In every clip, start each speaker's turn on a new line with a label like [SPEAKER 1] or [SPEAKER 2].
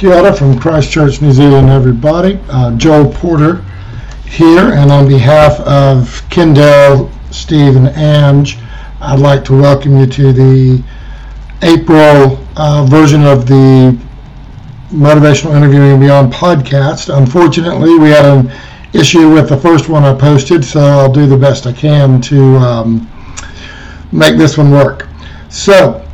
[SPEAKER 1] Kia ora from Christchurch, New Zealand, everybody. Joel Porter here, and on behalf of Kendall, Steve, and Ange, I'd like to welcome you to the April version of the Motivational Interviewing and Beyond podcast. Unfortunately, we had an issue with the first one I posted, so I'll do the best I can to make this one work. So,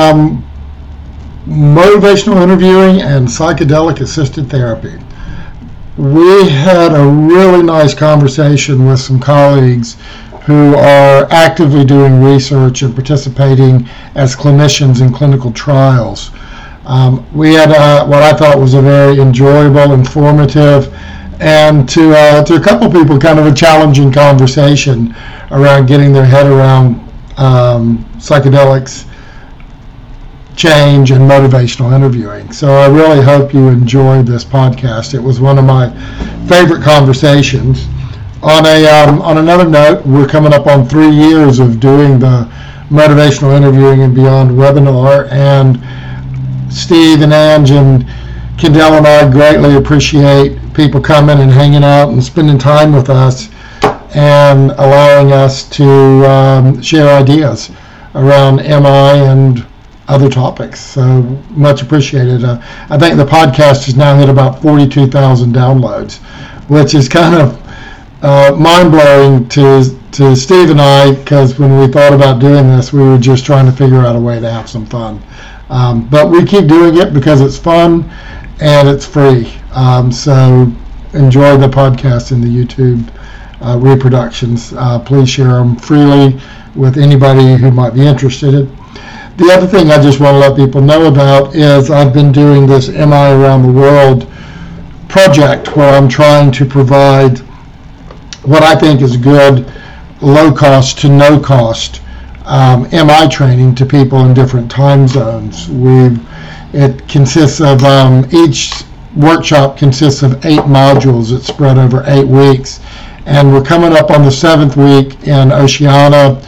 [SPEAKER 1] motivational interviewing and psychedelic assisted therapy. We had a really nice conversation with some colleagues who are actively doing research and participating as clinicians in clinical trials. We had what I thought was a very enjoyable, informative, and to a couple of people kind of a challenging conversation around getting their head around psychedelics, change, and motivational interviewing. So I really hope you enjoyed this podcast. It was one of my favorite conversations. On another note, we're coming up on 3 years of doing the Motivational Interviewing and Beyond webinar, and Steve and Ange and Kendall and I greatly appreciate people coming and hanging out and spending time with us and allowing us to share ideas around MI and other topics. So much appreciated. I think the podcast has now hit about 42,000 downloads, which is kind of mind-blowing to Steve and I, because when we thought about doing this, we were just trying to figure out a way to have some fun. But we keep doing it because it's fun and it's free. So enjoy the podcast and the YouTube reproductions. Please share them freely with anybody who might be interested. The other thing I just want to let people know about is I've been doing this MI Around the World project where I'm trying to provide what I think is good, low cost to no cost MI training to people in different time zones. It consists of, each workshop consists of 8 modules that spread over 8 weeks. And we're coming up on the 7th week in Oceania.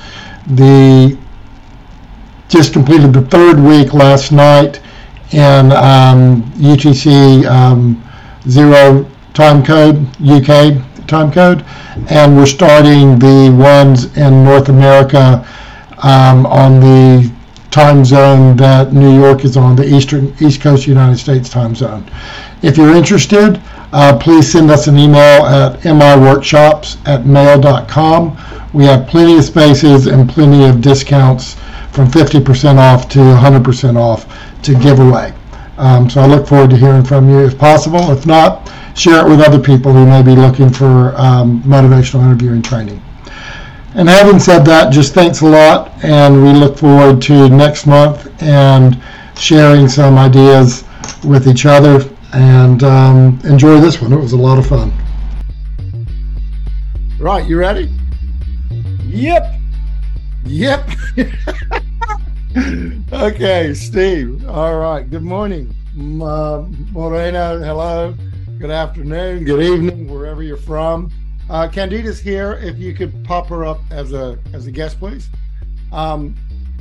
[SPEAKER 1] Just completed the 3rd week last night in UTC 0 time code, UK time code, and we're starting the ones in North America on the time zone that New York is on, the East Coast United States time zone. If you're interested, please send us an email at miworkshops@mail.com. We have plenty of spaces and plenty of discounts from 50% off to 100% off to give away. So I look forward to hearing from you if possible. If not, share it with other people who may be looking for motivational interviewing training. And having said that, just thanks a lot, and we look forward to next month and sharing some ideas with each other, and enjoy this one. It was a lot of fun. Right, you ready?
[SPEAKER 2] Yep.
[SPEAKER 1] Okay, Steve. All right. Good morning. Morena, hello. Good afternoon, good evening, wherever you're from. Candida's here. If you could pop her up as a guest, please. I'm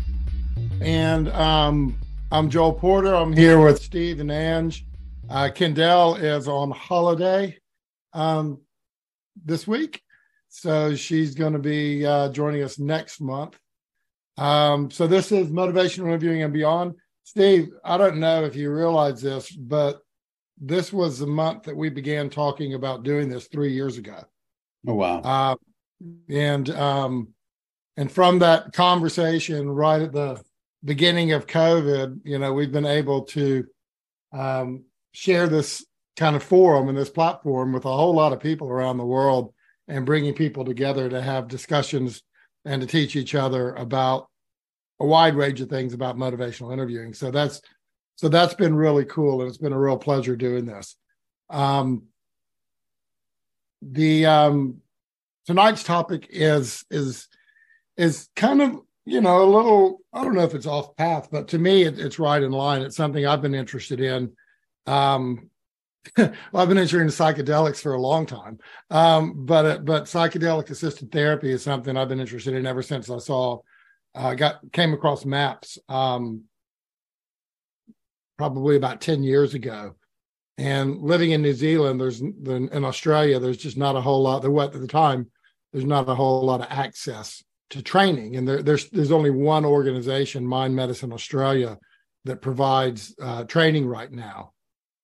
[SPEAKER 1] Joel Porter. I'm here with Steve and Ange. Kendall is on holiday this week, so she's going to be joining us next month. So this is Motivational Interviewing and Beyond. Steve, I don't know if you realize this, but this was the month that we began talking about doing this 3 years ago.
[SPEAKER 2] Oh, wow.
[SPEAKER 1] And from that conversation right at the beginning of COVID, we've been able to share this kind of forum and this platform with a whole lot of people around the world, and bringing people together to have discussions and to teach each other about a wide range of things about motivational interviewing. So that's been really cool, and it's been a real pleasure doing this. Tonight's topic is kind of, a little, I don't know if it's off path, but to me it's right in line. It's something I've been interested in. I've been interested in psychedelics for a long time, but psychedelic assisted therapy is something I've been interested in ever since came across MAPS probably about 10 years ago, And living in New Zealand, in Australia, there's just not a whole lot. At the time, there's not a whole lot of access to training, and there's only one organization, Mind Medicine Australia, that provides training right now.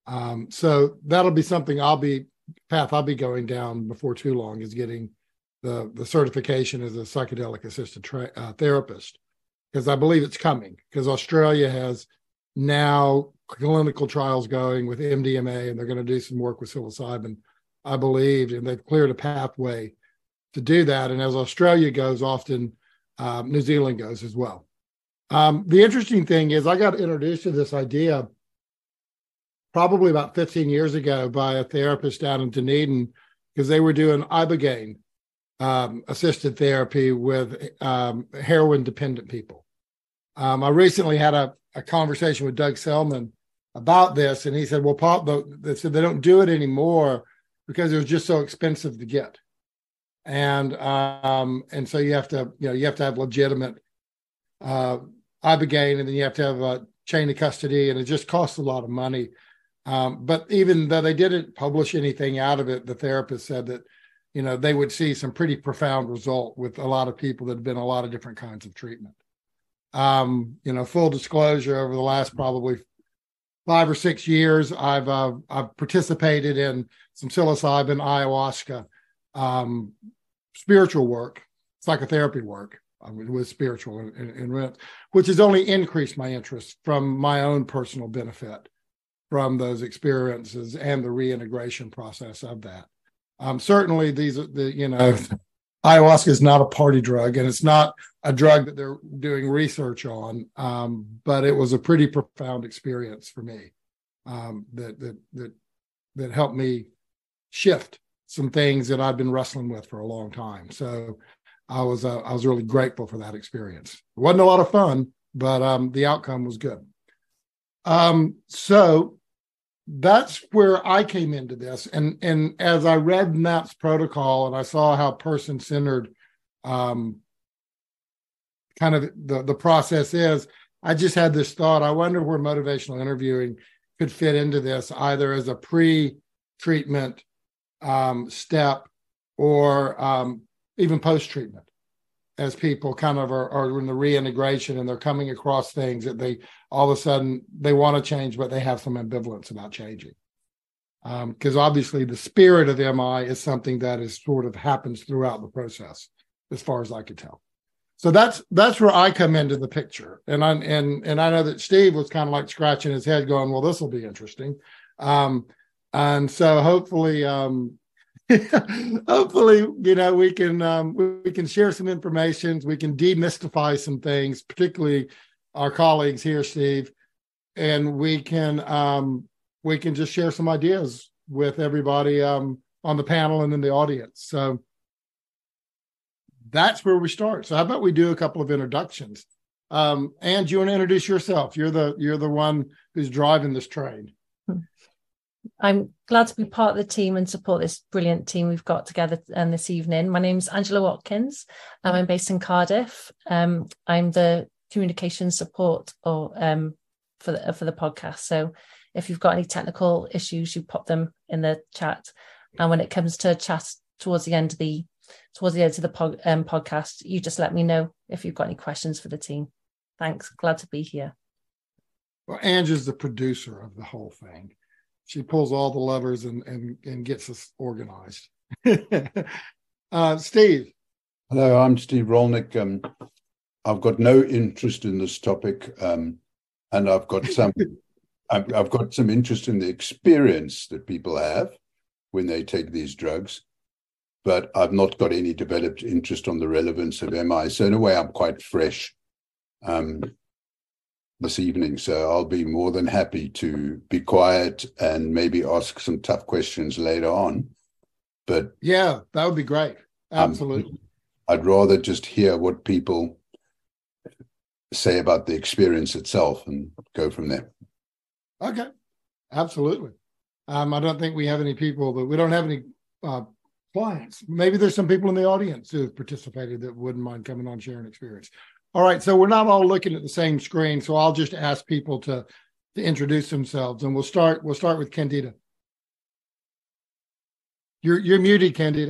[SPEAKER 1] So that'll be something I'll be going down before too long, is getting the certification as a psychedelic assisted therapist, because I believe it's coming, because Australia has now clinical trials going with MDMA, and they're going to do some work with psilocybin, I believe, and they've cleared a pathway to do that. And as Australia goes, often New Zealand goes as well. The interesting thing is, I got introduced to this idea probably about 15 years ago by a therapist down in Dunedin, because they were doing Ibogaine assisted therapy with heroin dependent people. I recently had a conversation with Doug Selman about this, and he said, well, Paul, they said they don't do it anymore because it was just so expensive to get. And so you have to have legitimate Ibogaine, and then you have to have a chain of custody, and it just costs a lot of money. But even though they didn't publish anything out of it, the therapist said that, they would see some pretty profound result with a lot of people that have been a lot of different kinds of treatment. Full disclosure, over the last probably 5 or 6 years, I've participated in some psilocybin, ayahuasca, spiritual work, psychotherapy work with spiritual and which has only increased my interest from my own personal benefit from those experiences and the reintegration process of that. Certainly, ayahuasca is not a party drug, and it's not a drug that they're doing research on, but it was a pretty profound experience for me that helped me shift some things that I've been wrestling with for a long time. So I was really grateful for that experience. It wasn't a lot of fun, but the outcome was good. So that's where I came into this. And as I read MAPS protocol and I saw how person-centered kind of the process is, I just had this thought. I wonder where motivational interviewing could fit into this, either as a pre-treatment step or even post-treatment, as people kind of are in the reintegration and they're coming across things that they all of a sudden they want to change, but they have some ambivalence about changing. Because obviously the spirit of MI is something that is sort of happens throughout the process, as far as I could tell. So that's where I come into the picture. And I know that Steve was kind of like scratching his head going, well, this will be interesting. And so hopefully, hopefully, we can share some information. We can demystify some things, particularly our colleagues here, Steve, and we can just share some ideas with everybody on the panel and in the audience. So that's where we start. So how about we do a couple of introductions? And you want to introduce yourself? You're the one who's driving this train.
[SPEAKER 3] I'm glad to be part of the team and support this brilliant team we've got together this evening. My name's Angela Watkins. I'm based in Cardiff. I'm the communication support for the podcast. So if you've got any technical issues, you pop them in the chat. And when it comes to chat towards the end of the podcast, you just let me know if you've got any questions for the team. Thanks. Glad to be here.
[SPEAKER 1] Well, Angela's the producer of the whole thing. She pulls all the levers and gets us organized. Steve.
[SPEAKER 2] Hello, I'm Steve Rolnick. I've got no interest in this topic, and I've got some interest in the experience that people have when they take these drugs, but I've not got any developed interest on the relevance of MI. So in a way, I'm quite fresh this evening, so I'll be more than happy to be quiet and maybe ask some tough questions later on. But
[SPEAKER 1] yeah, that would be great. Absolutely.
[SPEAKER 2] I'd rather just hear what people say about the experience itself and go from there.
[SPEAKER 1] Okay, absolutely. I don't think we have any people, but we don't have any clients. Maybe there's some people in the audience who have participated that wouldn't mind coming on sharing experience. All right, so we're not all looking at the same screen, so I'll just ask people to introduce themselves, and we'll start with Candida. You're muted, Candida.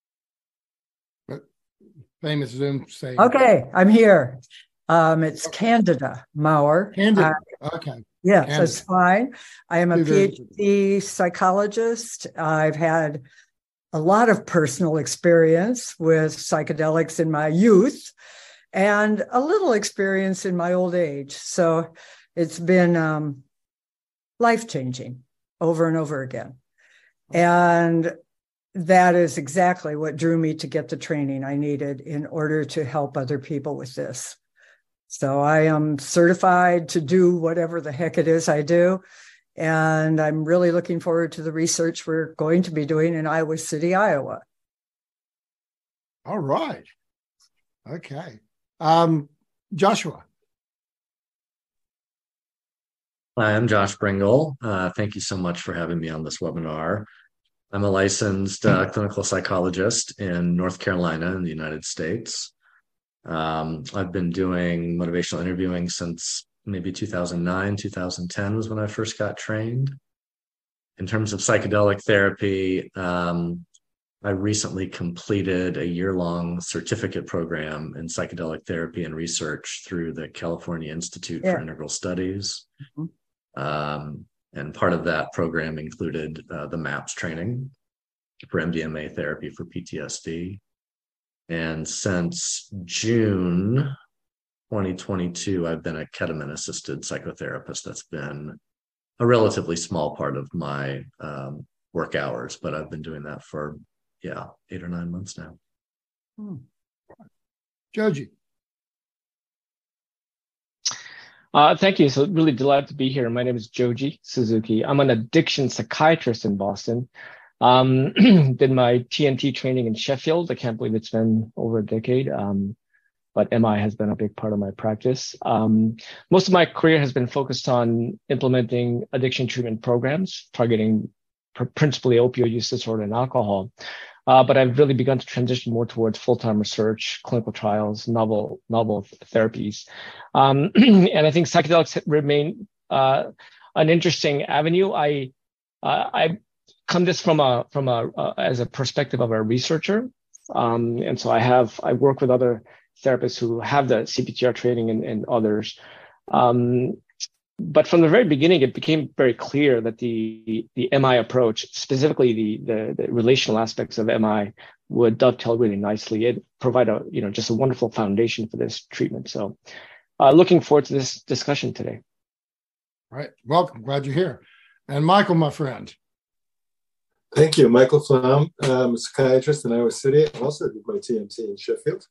[SPEAKER 1] Famous Zoom say.
[SPEAKER 4] Okay, I'm here. It's Candida Maurer.
[SPEAKER 1] Candida. Okay.
[SPEAKER 4] Yes,
[SPEAKER 1] Candida.
[SPEAKER 4] that's fine. I am a
[SPEAKER 1] Very
[SPEAKER 4] PhD psychologist. I've had a lot of personal experience with psychedelics in my youth and a little experience in my old age. So it's been life-changing over and over again. And that is exactly what drew me to get the training I needed in order to help other people with this. So I am certified to do whatever the heck it is I do. And I'm really looking forward to the research we're going to be doing in Iowa City, Iowa.
[SPEAKER 1] All right. Okay. Joshua.
[SPEAKER 5] Hi, I'm Josh Bringle. Thank you so much for having me on this webinar. I'm a licensed clinical psychologist in North Carolina in the United States. I've been doing motivational interviewing since maybe 2009, 2010 was when I first got trained. In terms of psychedelic therapy, I recently completed a year-long certificate program in psychedelic therapy and research through the California Institute for Integral Studies. And part of that program included the MAPS training for MDMA therapy for PTSD. And since June 2022, I've been a ketamine-assisted psychotherapist. That's been a relatively small part of my work hours, but I've been doing that for, 8 or 9 months now.
[SPEAKER 1] Joji.
[SPEAKER 6] Thank you. So really delighted to be here. My name is Joji Suzuki. I'm an addiction psychiatrist in Boston. Did my TNT training in Sheffield. I can't believe it's been over a decade. But MI has been a big part of my practice. Most of my career has been focused on implementing addiction treatment programs, targeting principally opioid use disorder and alcohol. But I've really begun to transition more towards full-time research, clinical trials, novel therapies. And I think psychedelics remain an interesting avenue. I come this from as a perspective of a researcher. And so I work with other therapists who have the CBTR training and others. But from the very beginning, it became very clear that the MI approach, specifically the relational aspects of MI, would dovetail really nicely. It provide just a wonderful foundation for this treatment. So looking forward to this discussion today.
[SPEAKER 1] All right. Welcome. Glad you're here. And Michael, my friend.
[SPEAKER 7] Thank you. Michael Flom. I'm a psychiatrist in Iowa City. I also did my TNT in Sheffield.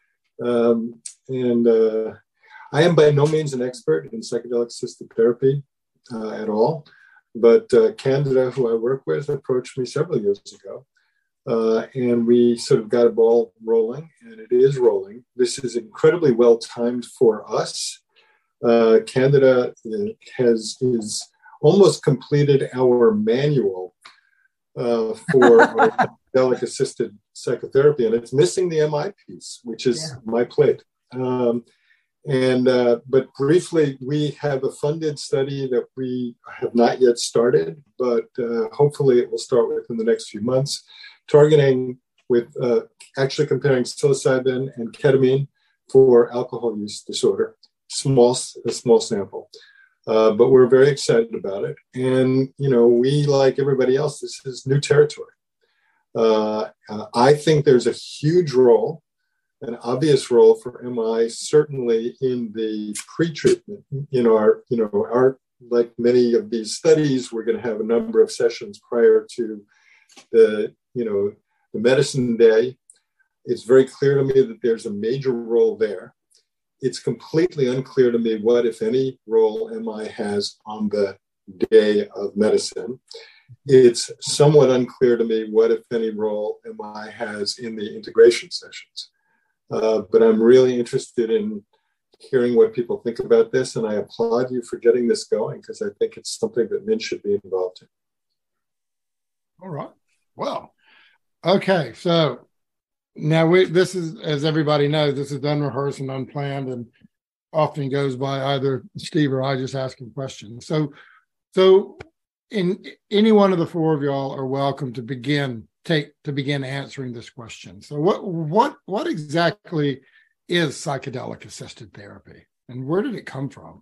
[SPEAKER 7] I am by no means an expert in psychedelic-assisted therapy at all, but Candida, who I work with, approached me several years ago, and we sort of got a ball rolling, and it is rolling. This is incredibly well timed for us. Candida is almost completed our manual for psychedelic-assisted psychotherapy, and it's missing the MI piece, which is my plate. But briefly, we have a funded study that we have not yet started, but hopefully it will start within the next few months, targeting with actually comparing psilocybin and ketamine for alcohol use disorder, a small sample. But we're very excited about it. And, we, like everybody else, this is new territory. I think there's a huge role, an obvious role for MI, certainly in the pre-treatment. Our like many of these studies, we're going to have a number of sessions prior to the medicine day. It's very clear to me that there's a major role there. It's completely unclear to me what, if any, role MI has on the day of medicine. It's somewhat unclear to me what, if any, role MI has in the integration sessions. But I'm really interested in hearing what people think about this, and I applaud you for getting this going because I think it's something that MINT should be involved in.
[SPEAKER 1] All right. Well, okay. So now this is, as everybody knows, this is unrehearsed and unplanned, and often goes by either Steve or I just asking questions. So in any one of the four of y'all are welcome to begin take to begin answering this question. So what exactly is psychedelic assisted therapy, and where did it come from?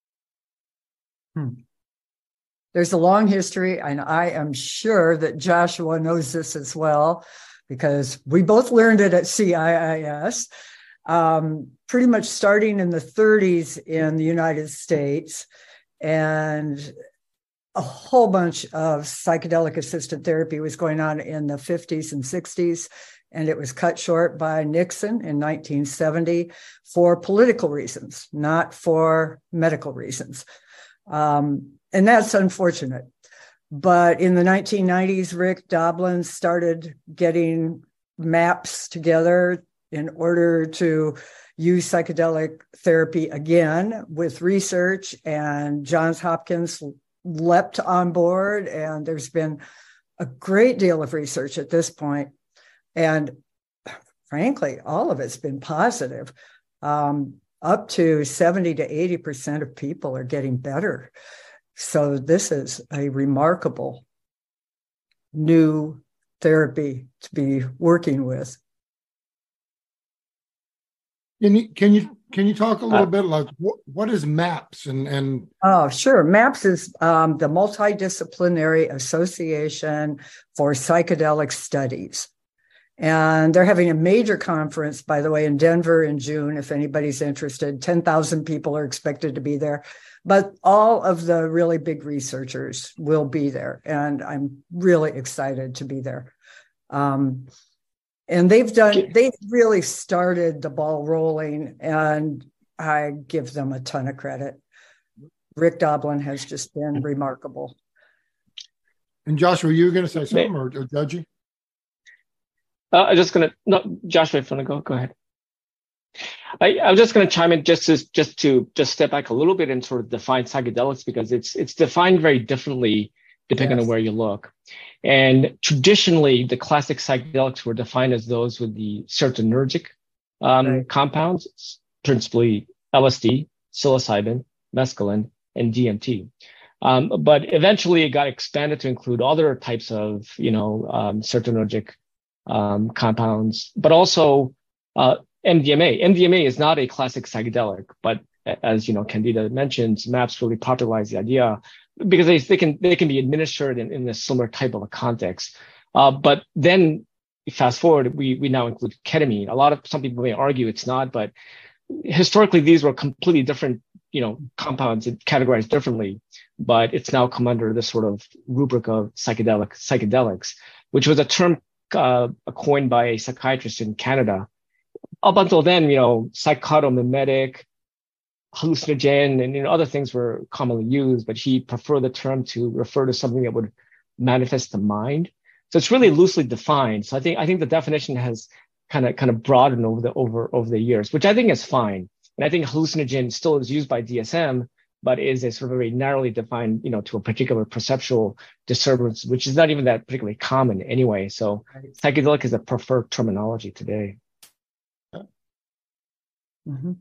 [SPEAKER 4] There's a long history, and I am sure that Joshua knows this as well, because we both learned it at CIIS, pretty much starting in the 30s in the United States, and a whole bunch of psychedelic assisted therapy was going on in the 50s and 60s, and it was cut short by Nixon in 1970 for political reasons, not for medical reasons. And that's unfortunate. But in the 1990s, Rick Doblin started getting maps together in order to use psychedelic therapy again with research, and Johns Hopkins leapt on board, and there's been a great deal of research at this point. And frankly, all of it's been positive. Up to 70 to 80% of people are getting better. So this is a remarkable new therapy to be working with.
[SPEAKER 1] Can you talk a little bit like what is MAPS and
[SPEAKER 4] Oh, sure. MAPS is the Multidisciplinary Association for Psychedelic Studies. And they're having a major conference, by the way, in Denver in June, if anybody's interested. 10,000 people are expected to be there. But all of the really big researchers will be there. And I'm really excited to be there. And they've really started the ball rolling, and I give them a ton of credit. Rick Doblin has just been remarkable.
[SPEAKER 1] And Joshua, you were going to say something, or Judgy?
[SPEAKER 6] I'm just going to, no, Joshua, if you want to go ahead. I was just going to chime in just to step back a little bit and sort of define psychedelics, because it's defined very differently depending on where you look. And traditionally, the classic psychedelics were defined as those with the serotonergic compounds, principally LSD, psilocybin, mescaline, and DMT. But eventually, it got expanded to include other types of, serotonergic compounds, but also MDMA. MDMA is not a classic psychedelic, but as Candida mentions, MAPS really popularized the idea because they can be administered in a similar type of a context. But then fast forward, we now include ketamine. Some people may argue it's not, but historically these were completely different, compounds categorized differently. But it's now come under this sort of rubric of psychedelics, which was a term coined by a psychiatrist in Canada. Up until then, psychotomimetic, hallucinogen, and other things were commonly used, but he preferred the term to refer to something that would manifest the mind. So it's really loosely defined. So I think the definition has kind of broadened over the years, which I think is fine. And I think hallucinogen still is used by DSM, but is a sort of very narrowly defined, to a particular perceptual disturbance, which is not even that particularly common anyway. So psychedelic is a preferred terminology today.
[SPEAKER 4] Mm-hmm.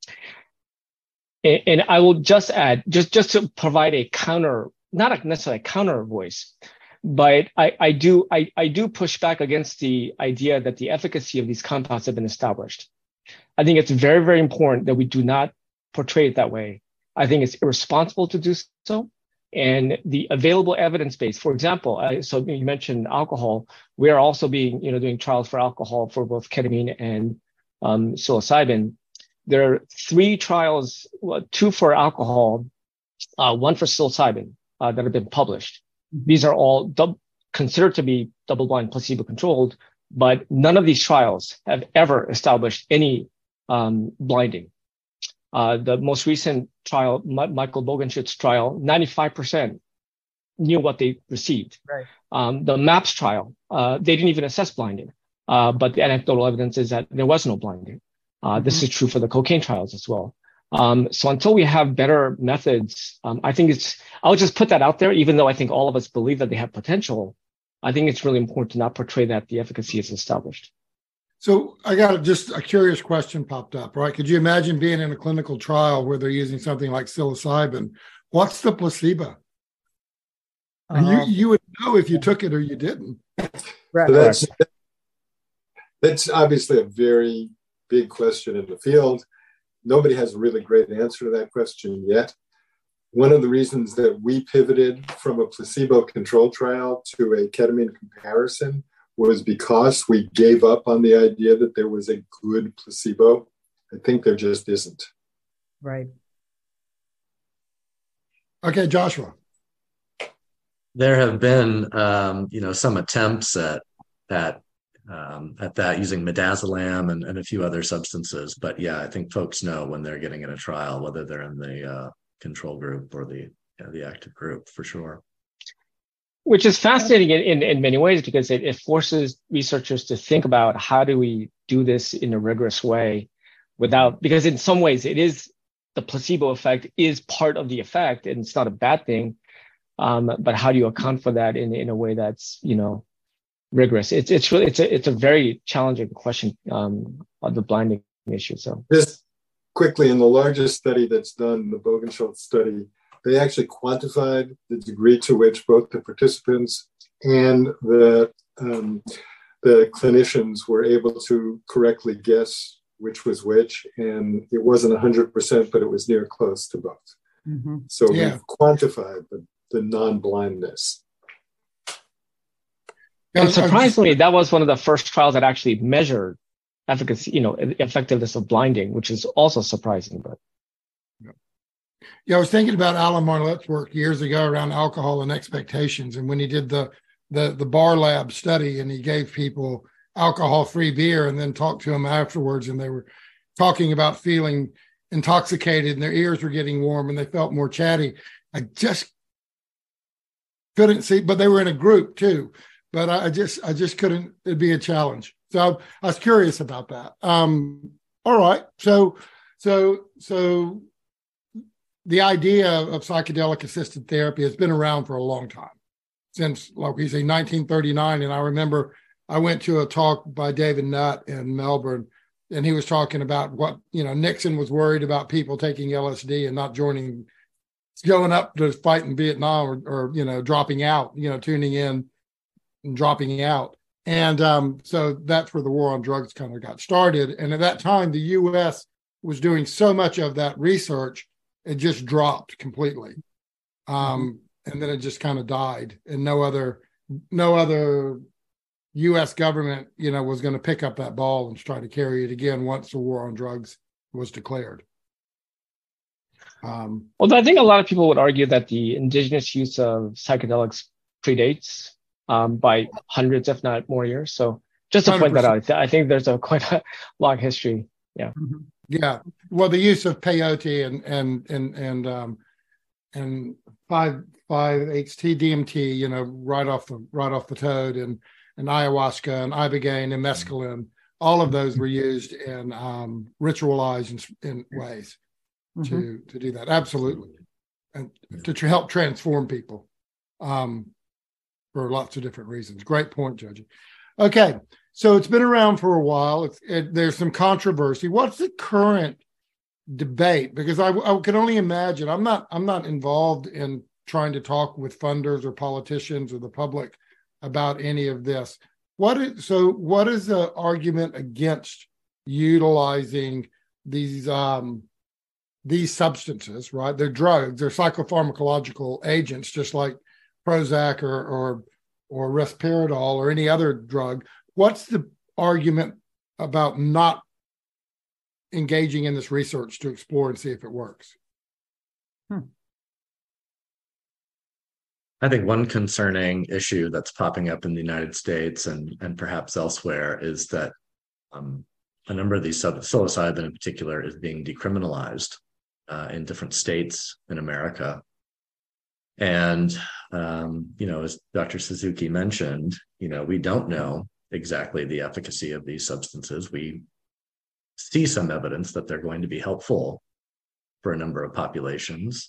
[SPEAKER 6] And I will just add, just to provide a counter, not necessarily a counter voice, but I do push back against the idea that the efficacy of these compounds have been established. I think it's very, very important that we do not portray it that way. I think it's irresponsible to do so. And the available evidence base, for example, so you mentioned alcohol. We are also doing trials for alcohol for both ketamine and psilocybin. There are 3 trials, 2 for alcohol, 1 for psilocybin that have been published. These are all considered to be double-blind, placebo-controlled, but none of these trials have ever established any blinding. The most recent trial, Michael Bogenschutz trial, 95% knew what they received.
[SPEAKER 4] Right.
[SPEAKER 6] The MAPS trial, they didn't even assess blinding, but the anecdotal evidence is that there was no blinding. This is true for the cocaine trials as well. So until we have better methods, I'll just put that out there, even though I think all of us believe that they have potential. I think it's really important to not portray that the efficacy is established.
[SPEAKER 1] So I got just a curious question popped up, right? Could you imagine being in a clinical trial where they're using something like psilocybin? What's the placebo? You would know if you took it or you didn't.
[SPEAKER 4] Right.
[SPEAKER 7] So that's obviously a very big question in the field. Nobody has a really great answer to that question yet. One of the reasons that we pivoted from a placebo-controlled trial to a ketamine comparison was because we gave up on the idea that there was a good placebo. I think there just isn't.
[SPEAKER 4] Right.
[SPEAKER 1] Okay, Joshua.
[SPEAKER 5] There have been, some attempts at that using midazolam and a few other substances. But yeah, I think folks know when they're getting in a trial, whether they're in the control group or the active group, for sure.
[SPEAKER 6] Which is fascinating in many ways, because it forces researchers to think about how do we do this in a rigorous way because in some ways the placebo effect is part of the effect, and it's not a bad thing. But how do you account for that in a way that's, rigorous? It's a very challenging question on the blinding issue. So
[SPEAKER 7] just quickly, in the largest study that's done, the Bogenschutz study, they actually quantified the degree to which both the participants and the clinicians were able to correctly guess which was which, and it wasn't 100%, but it was near close to both.
[SPEAKER 4] Mm-hmm.
[SPEAKER 7] So we've quantified the non-blindness.
[SPEAKER 6] And surprisingly, that was one of the first trials that actually measured efficacy, effectiveness of blinding, which is also surprising. But
[SPEAKER 1] I was thinking about Alan Marlette's work years ago around alcohol and expectations, and when he did the Bar Lab study, and he gave people alcohol-free beer and then talked to them afterwards, and they were talking about feeling intoxicated and their ears were getting warm and they felt more chatty. I just couldn't see, but they were in a group too. But I just couldn't. It'd be a challenge. So I was curious about that. All right. So the idea of psychedelic assisted therapy has been around for a long time, since, like we say, 1939. And I remember I went to a talk by David Nutt in Melbourne, and he was talking about what, Nixon was worried about people taking LSD and not going up to fight in Vietnam or dropping out, tuning in and dropping out. And so that's where the war on drugs kind of got started. And at that time, the U.S. was doing so much of that research, it just dropped completely. And then it just kind of died, and no other U.S. government, was going to pick up that ball and try to carry it again once the war on drugs was declared.
[SPEAKER 6] Although I think a lot of people would argue that the indigenous use of psychedelics predates by hundreds, if not more years. So just to 100%. Point that out, I think there's quite a long history. Yeah.
[SPEAKER 1] Mm-hmm. Yeah. Well, the use of peyote and 5-HT DMT, right off the toad, and ayahuasca and ibogaine and mescaline, all of those were used in ritualized in ways to do that. Absolutely. And to help transform people for lots of different reasons. Great point, Judge. Okay. So it's been around for a while. There's some controversy. What's the current debate? Because I can only imagine. I'm not involved in trying to talk with funders or politicians or the public about any of this. What is the argument against utilizing these substances? Right, they're drugs. They're psychopharmacological agents, just like Prozac or Risperidol or any other drug. What's the argument about not engaging in this research to explore and see if it works?
[SPEAKER 5] I think one concerning issue that's popping up in the United States and perhaps elsewhere is that a number of these psilocybin in particular is being decriminalized in different states in America. And, as Dr. Suzuki mentioned, we don't know exactly the efficacy of these substances. We see some evidence that they're going to be helpful for a number of populations.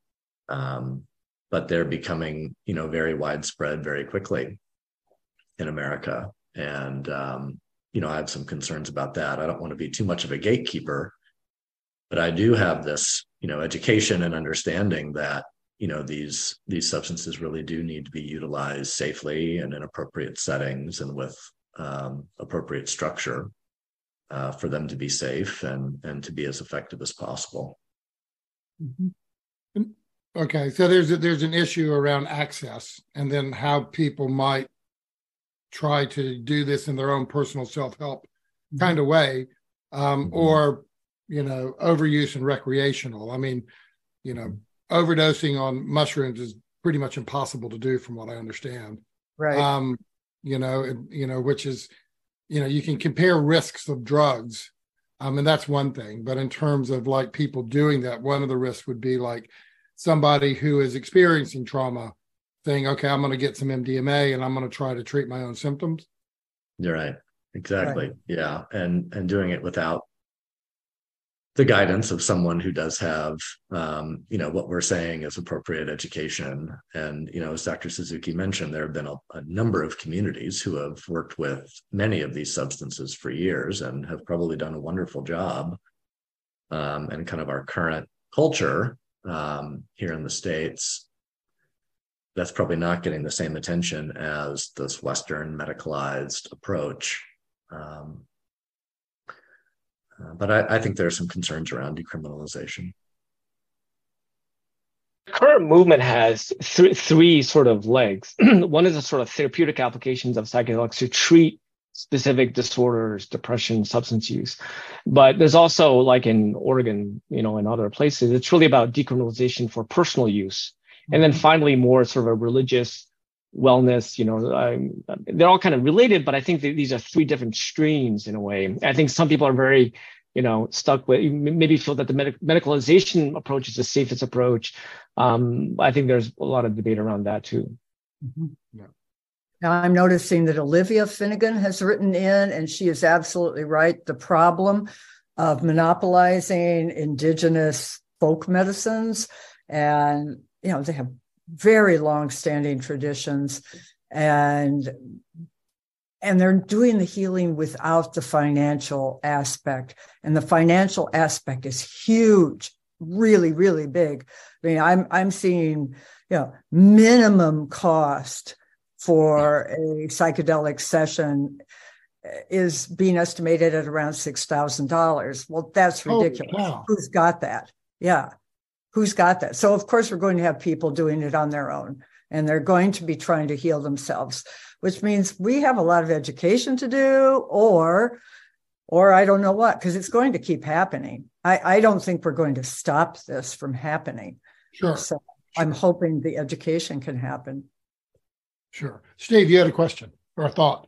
[SPEAKER 5] But they're becoming, very widespread very quickly in America. And, I have some concerns about that. I don't want to be too much of a gatekeeper, but I do have this, education and understanding that, these substances really do need to be utilized safely and in appropriate settings and with appropriate structure for them to be safe and to be as effective as possible.
[SPEAKER 1] Mm-hmm. Okay, so there's an issue around access, and then how people might try to do this in their own personal self-help kind of way, or overuse and recreational. I mean, overdosing on mushrooms is pretty much impossible to do, from what I understand.
[SPEAKER 4] Right.
[SPEAKER 1] Which is, you can compare risks of drugs, and that's one thing. But in terms of like people doing that, one of the risks would be like somebody who is experiencing trauma saying, okay, I'm going to get some MDMA and I'm going to try to treat my own symptoms.
[SPEAKER 5] You're right. Exactly. Right. Yeah. And doing it without the guidance of someone who does have, what we're saying is appropriate education. And, as Dr. Suzuki mentioned, there have been a number of communities who have worked with many of these substances for years and have probably done a wonderful job. And kind of our current culture here in the States, that's probably not getting the same attention as this Western medicalized approach. But I think there are some concerns around decriminalization.
[SPEAKER 6] The current movement has three sort of legs. One is a sort of therapeutic applications of psychedelics to treat specific disorders, depression, substance use. But there's also, like in Oregon, and other places, it's really about decriminalization for personal use. And then finally, more sort of a religious wellness, they're all kind of related, but I think these are three different streams in a way. I think some people are very, stuck with, maybe feel that the medicalization approach is the safest approach. I think there's a lot of debate around that too.
[SPEAKER 4] Mm-hmm. Yeah. Now I'm noticing that Olivia Finnegan has written in, and she is absolutely right. The problem of monopolizing indigenous folk medicines, and they have very long-standing traditions, and they're doing the healing without the financial aspect. And the financial aspect is huge, really, really big. I mean, I'm seeing, minimum cost for a psychedelic session is being estimated at around $6,000. Well, that's ridiculous. Oh, wow. Who's got that? Yeah. Who's got that? So, of course, we're going to have people doing it on their own, and they're going to be trying to heal themselves, which means we have a lot of education to do, or I don't know what, because it's going to keep happening. I don't think we're going to stop this from happening.
[SPEAKER 1] Sure.
[SPEAKER 4] So I'm hoping the education can happen.
[SPEAKER 1] Sure. Steve, you had a question or a thought?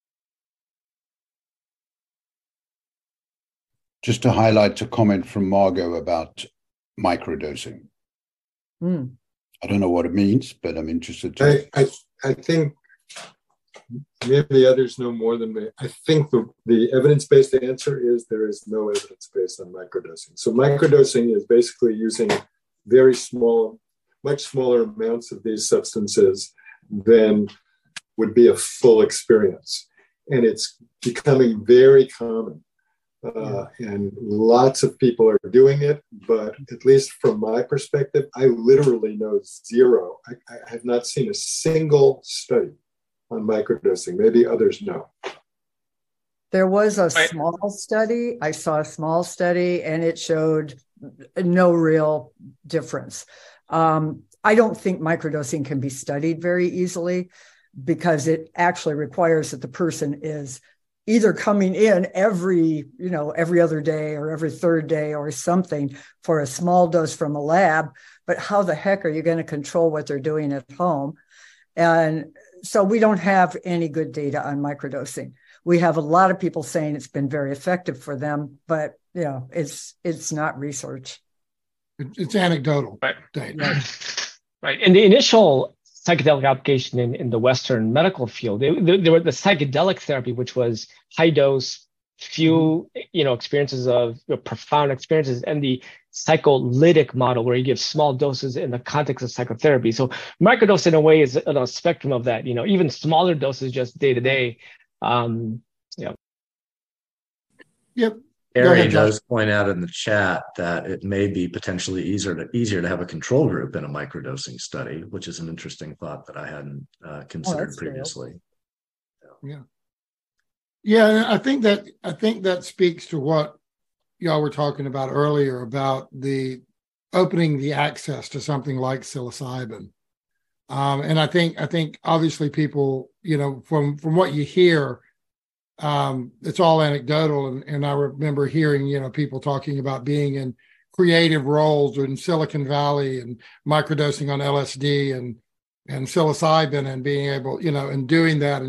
[SPEAKER 2] Just to highlight a comment from Margot about microdosing. I don't know what it means, but I'm interested to.
[SPEAKER 7] I think maybe others know more than me. I think the evidence-based answer is there is no evidence based on microdosing. So microdosing is basically using very small, much smaller amounts of these substances than would be a full experience. And it's becoming very common. And lots of people are doing it, but at least from my perspective, I literally know zero. I have not seen a single study on microdosing. Maybe others know.
[SPEAKER 4] There was a small study. I saw a small study, and it showed no real difference. I don't think microdosing can be studied very easily, because it actually requires that the person is either coming in every other day or every third day or something for a small dose from a lab. But how the heck are you going to control what they're doing at home? And so we don't have any good data on microdosing. We have a lot of people saying it's been very effective for them, but it's not research.
[SPEAKER 1] It's anecdotal data.
[SPEAKER 6] Right. In the initial psychedelic application in the Western medical field, there were the psychedelic therapy, which was high dose, few experiences of profound experiences, and the psycholytic model, where you give small doses in the context of psychotherapy. So microdose in a way is on a spectrum of that, even smaller doses just day to day.
[SPEAKER 1] Yep.
[SPEAKER 5] Harry does point out in the chat that it may be potentially easier to have a control group in a microdosing study, which is an interesting thought that I hadn't considered previously.
[SPEAKER 1] Yeah, I think that speaks to what y'all were talking about earlier about the opening the access to something like psilocybin. And I think obviously people, from what you hear, it's all anecdotal. And I remember hearing, people talking about being in creative roles in Silicon Valley and microdosing on LSD and psilocybin and being able, and doing that.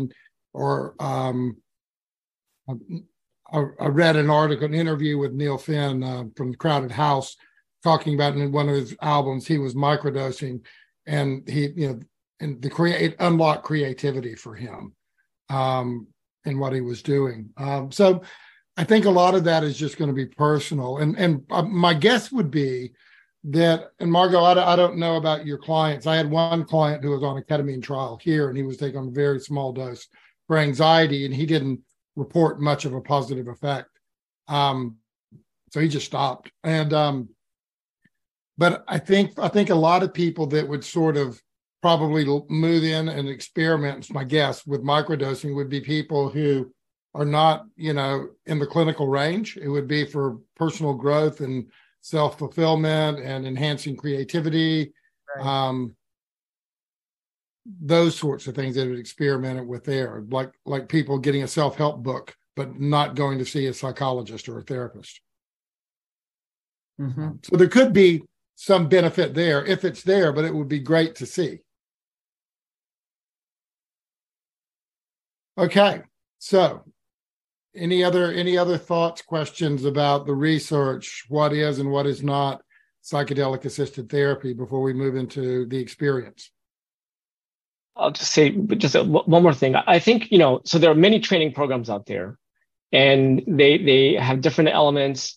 [SPEAKER 1] I read an article, an interview with Neil Finn from the Crowded House, talking about in one of his albums, he was microdosing, and it unlocked creativity for him in what he was doing. So I think a lot of that is just going to be personal. And my guess would be that, and Margot, I don't know about your clients. I had one client who was on a ketamine trial here, and he was taking a very small dose for anxiety, and he didn't report much of a positive effect. So he just stopped. And but I think a lot of people that would sort of probably move in and experiment, my guess, with microdosing would be people who are not, in the clinical range. It would be for personal growth and self-fulfillment and enhancing creativity. Right. Those sorts of things that would experiment with there, like people getting a self-help book, but not going to see a psychologist or a therapist. Mm-hmm. So there could be some benefit there if it's there, but it would be great to see. Okay, so any other thoughts, questions about the research, what is and what is not psychedelic assisted therapy before we move into the experience?
[SPEAKER 6] I'll just say one more thing. I think, so there are many training programs out there, and they have different elements,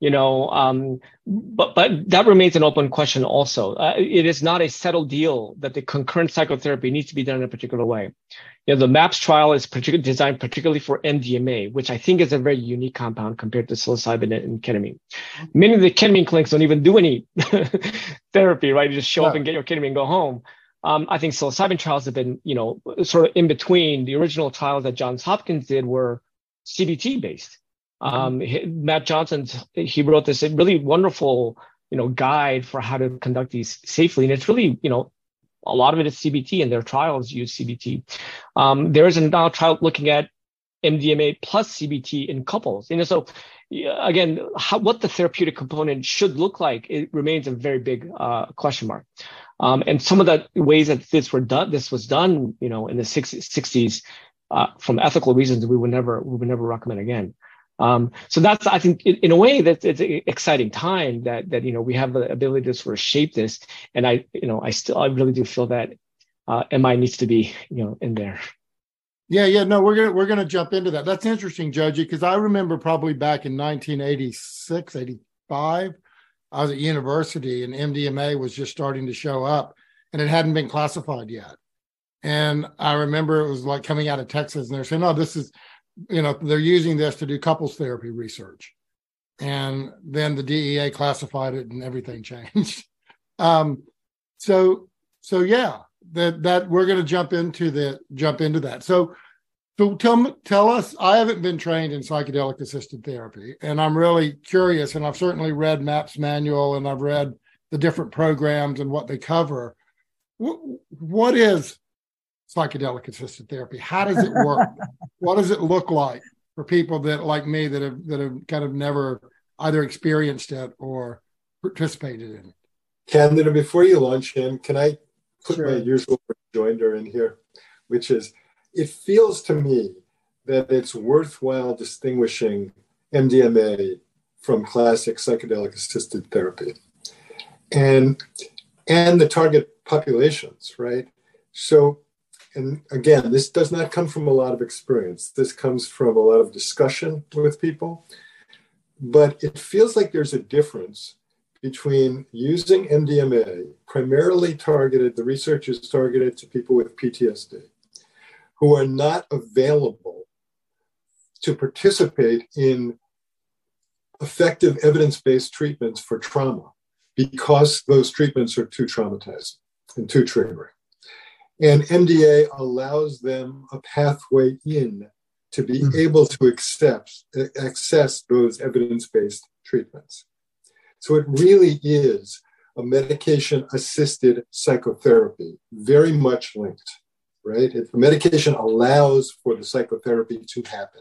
[SPEAKER 6] but that remains an open question also. It is not a settled deal that the concurrent psychotherapy needs to be done in a particular way. The MAPS trial is designed particularly for MDMA, which I think is a very unique compound compared to psilocybin and ketamine. Many of the ketamine clinics don't even do any therapy, right? You just show up and get your ketamine and go home. I think psilocybin trials have been, sort of in between. The original trials that Johns Hopkins did were CBT based. Matt Johnson, he wrote this really wonderful, guide for how to conduct these safely. And it's really, a lot of it is CBT, and their trials use CBT. There is now a trial looking at MDMA plus CBT in couples. So again, what the therapeutic component should look like, it remains a very big question mark. And some of the ways that this was done, in the 60s, from ethical reasons, we would never recommend again. So that's, I think, in a way, that it's an exciting time that we have the ability to sort of shape this. And I really do feel that MI needs to be, in there.
[SPEAKER 1] Yeah. No, we're gonna jump into that. That's interesting, Joji, because I remember probably back in 1986, 85, I was at university and MDMA was just starting to show up, and it hadn't been classified yet. And I remember it was like coming out of Texas, and they're saying, "Oh, this is." They're using this to do couples therapy research. And then the DEA classified it and everything changed. So yeah, that we're going to jump into that. So tell us, I haven't been trained in psychedelic assisted therapy, and I'm really curious, and I've certainly read MAPS manual, and I've read the different programs and what they cover. What is psychedelic assisted therapy? How does it work? What does it look like for people that, like me, that have kind of never either experienced it or participated in it?
[SPEAKER 7] Candida, before you launch in, can I put my usual rejoinder in here, which is, it feels to me that it's worthwhile distinguishing MDMA from classic psychedelic assisted therapy and the target populations, right? So, and again, this does not come from a lot of experience. This comes from a lot of discussion with people. But it feels like there's a difference between using MDMA, primarily targeted, the research is targeted to people with PTSD, who are not available to participate in effective evidence-based treatments for trauma because those treatments are too traumatizing and too triggering. And MDA allows them a pathway in to be able to access those evidence-based treatments. So it really is a medication-assisted psychotherapy, very much linked, right? If the medication allows for the psychotherapy to happen.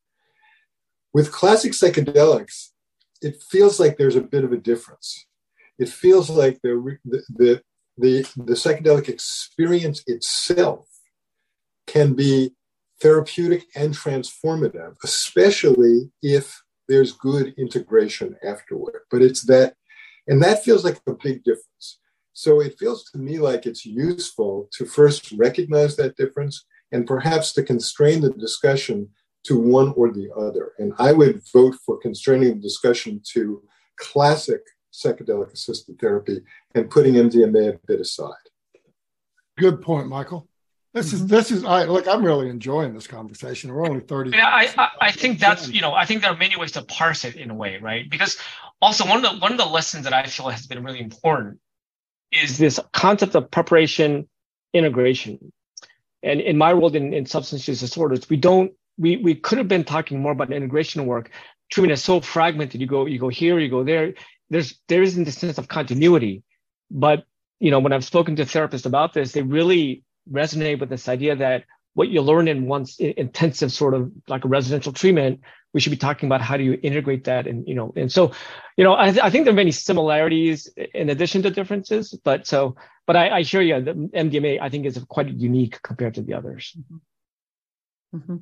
[SPEAKER 7] With classic psychedelics, it feels like there's a bit of a difference. It feels like the psychedelic experience itself can be therapeutic and transformative, especially if there's good integration afterward. But it's that, and that feels like a big difference. So it feels to me like it's useful to first recognize that difference and perhaps to constrain the discussion to one or the other. And I would vote for constraining the discussion to classic psychedelic assisted therapy and putting MDMA a bit aside.
[SPEAKER 1] Good point, Michael. This is. I'm really enjoying this conversation. We're only 30.
[SPEAKER 8] Yeah, I think that's, I think there are many ways to parse it in a way, right? Because also one of the lessons that I feel has been really important is this concept of preparation, integration. And in my world in substance use disorders, we could have been talking more about integration work. Treatment is so fragmented. You go here, you go there. There isn't this sense of continuity. But when I've spoken to therapists about this, they really resonate with this idea that what you learn in one intensive sort of like a residential treatment, we should be talking about how do you integrate that. And so I think there are many similarities in addition to differences, but I hear you, the MDMA I think is quite unique compared to the others.
[SPEAKER 4] Mm-hmm.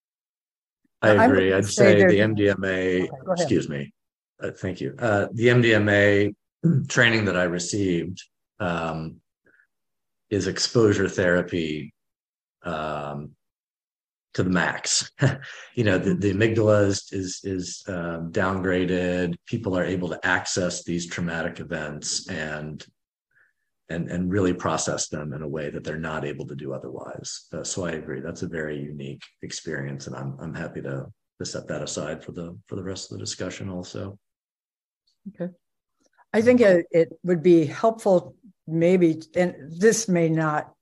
[SPEAKER 5] I agree. I'd say the MDMA, excuse me. Thank you. The MDMA training that I received is exposure therapy to the max. The amygdala is downgraded. People are able to access these traumatic events and really process them in a way that they're not able to do otherwise. So I agree. That's a very unique experience, and I'm happy to set that aside for the rest of the discussion also.
[SPEAKER 4] Okay. I think it would be helpful maybe, and this may not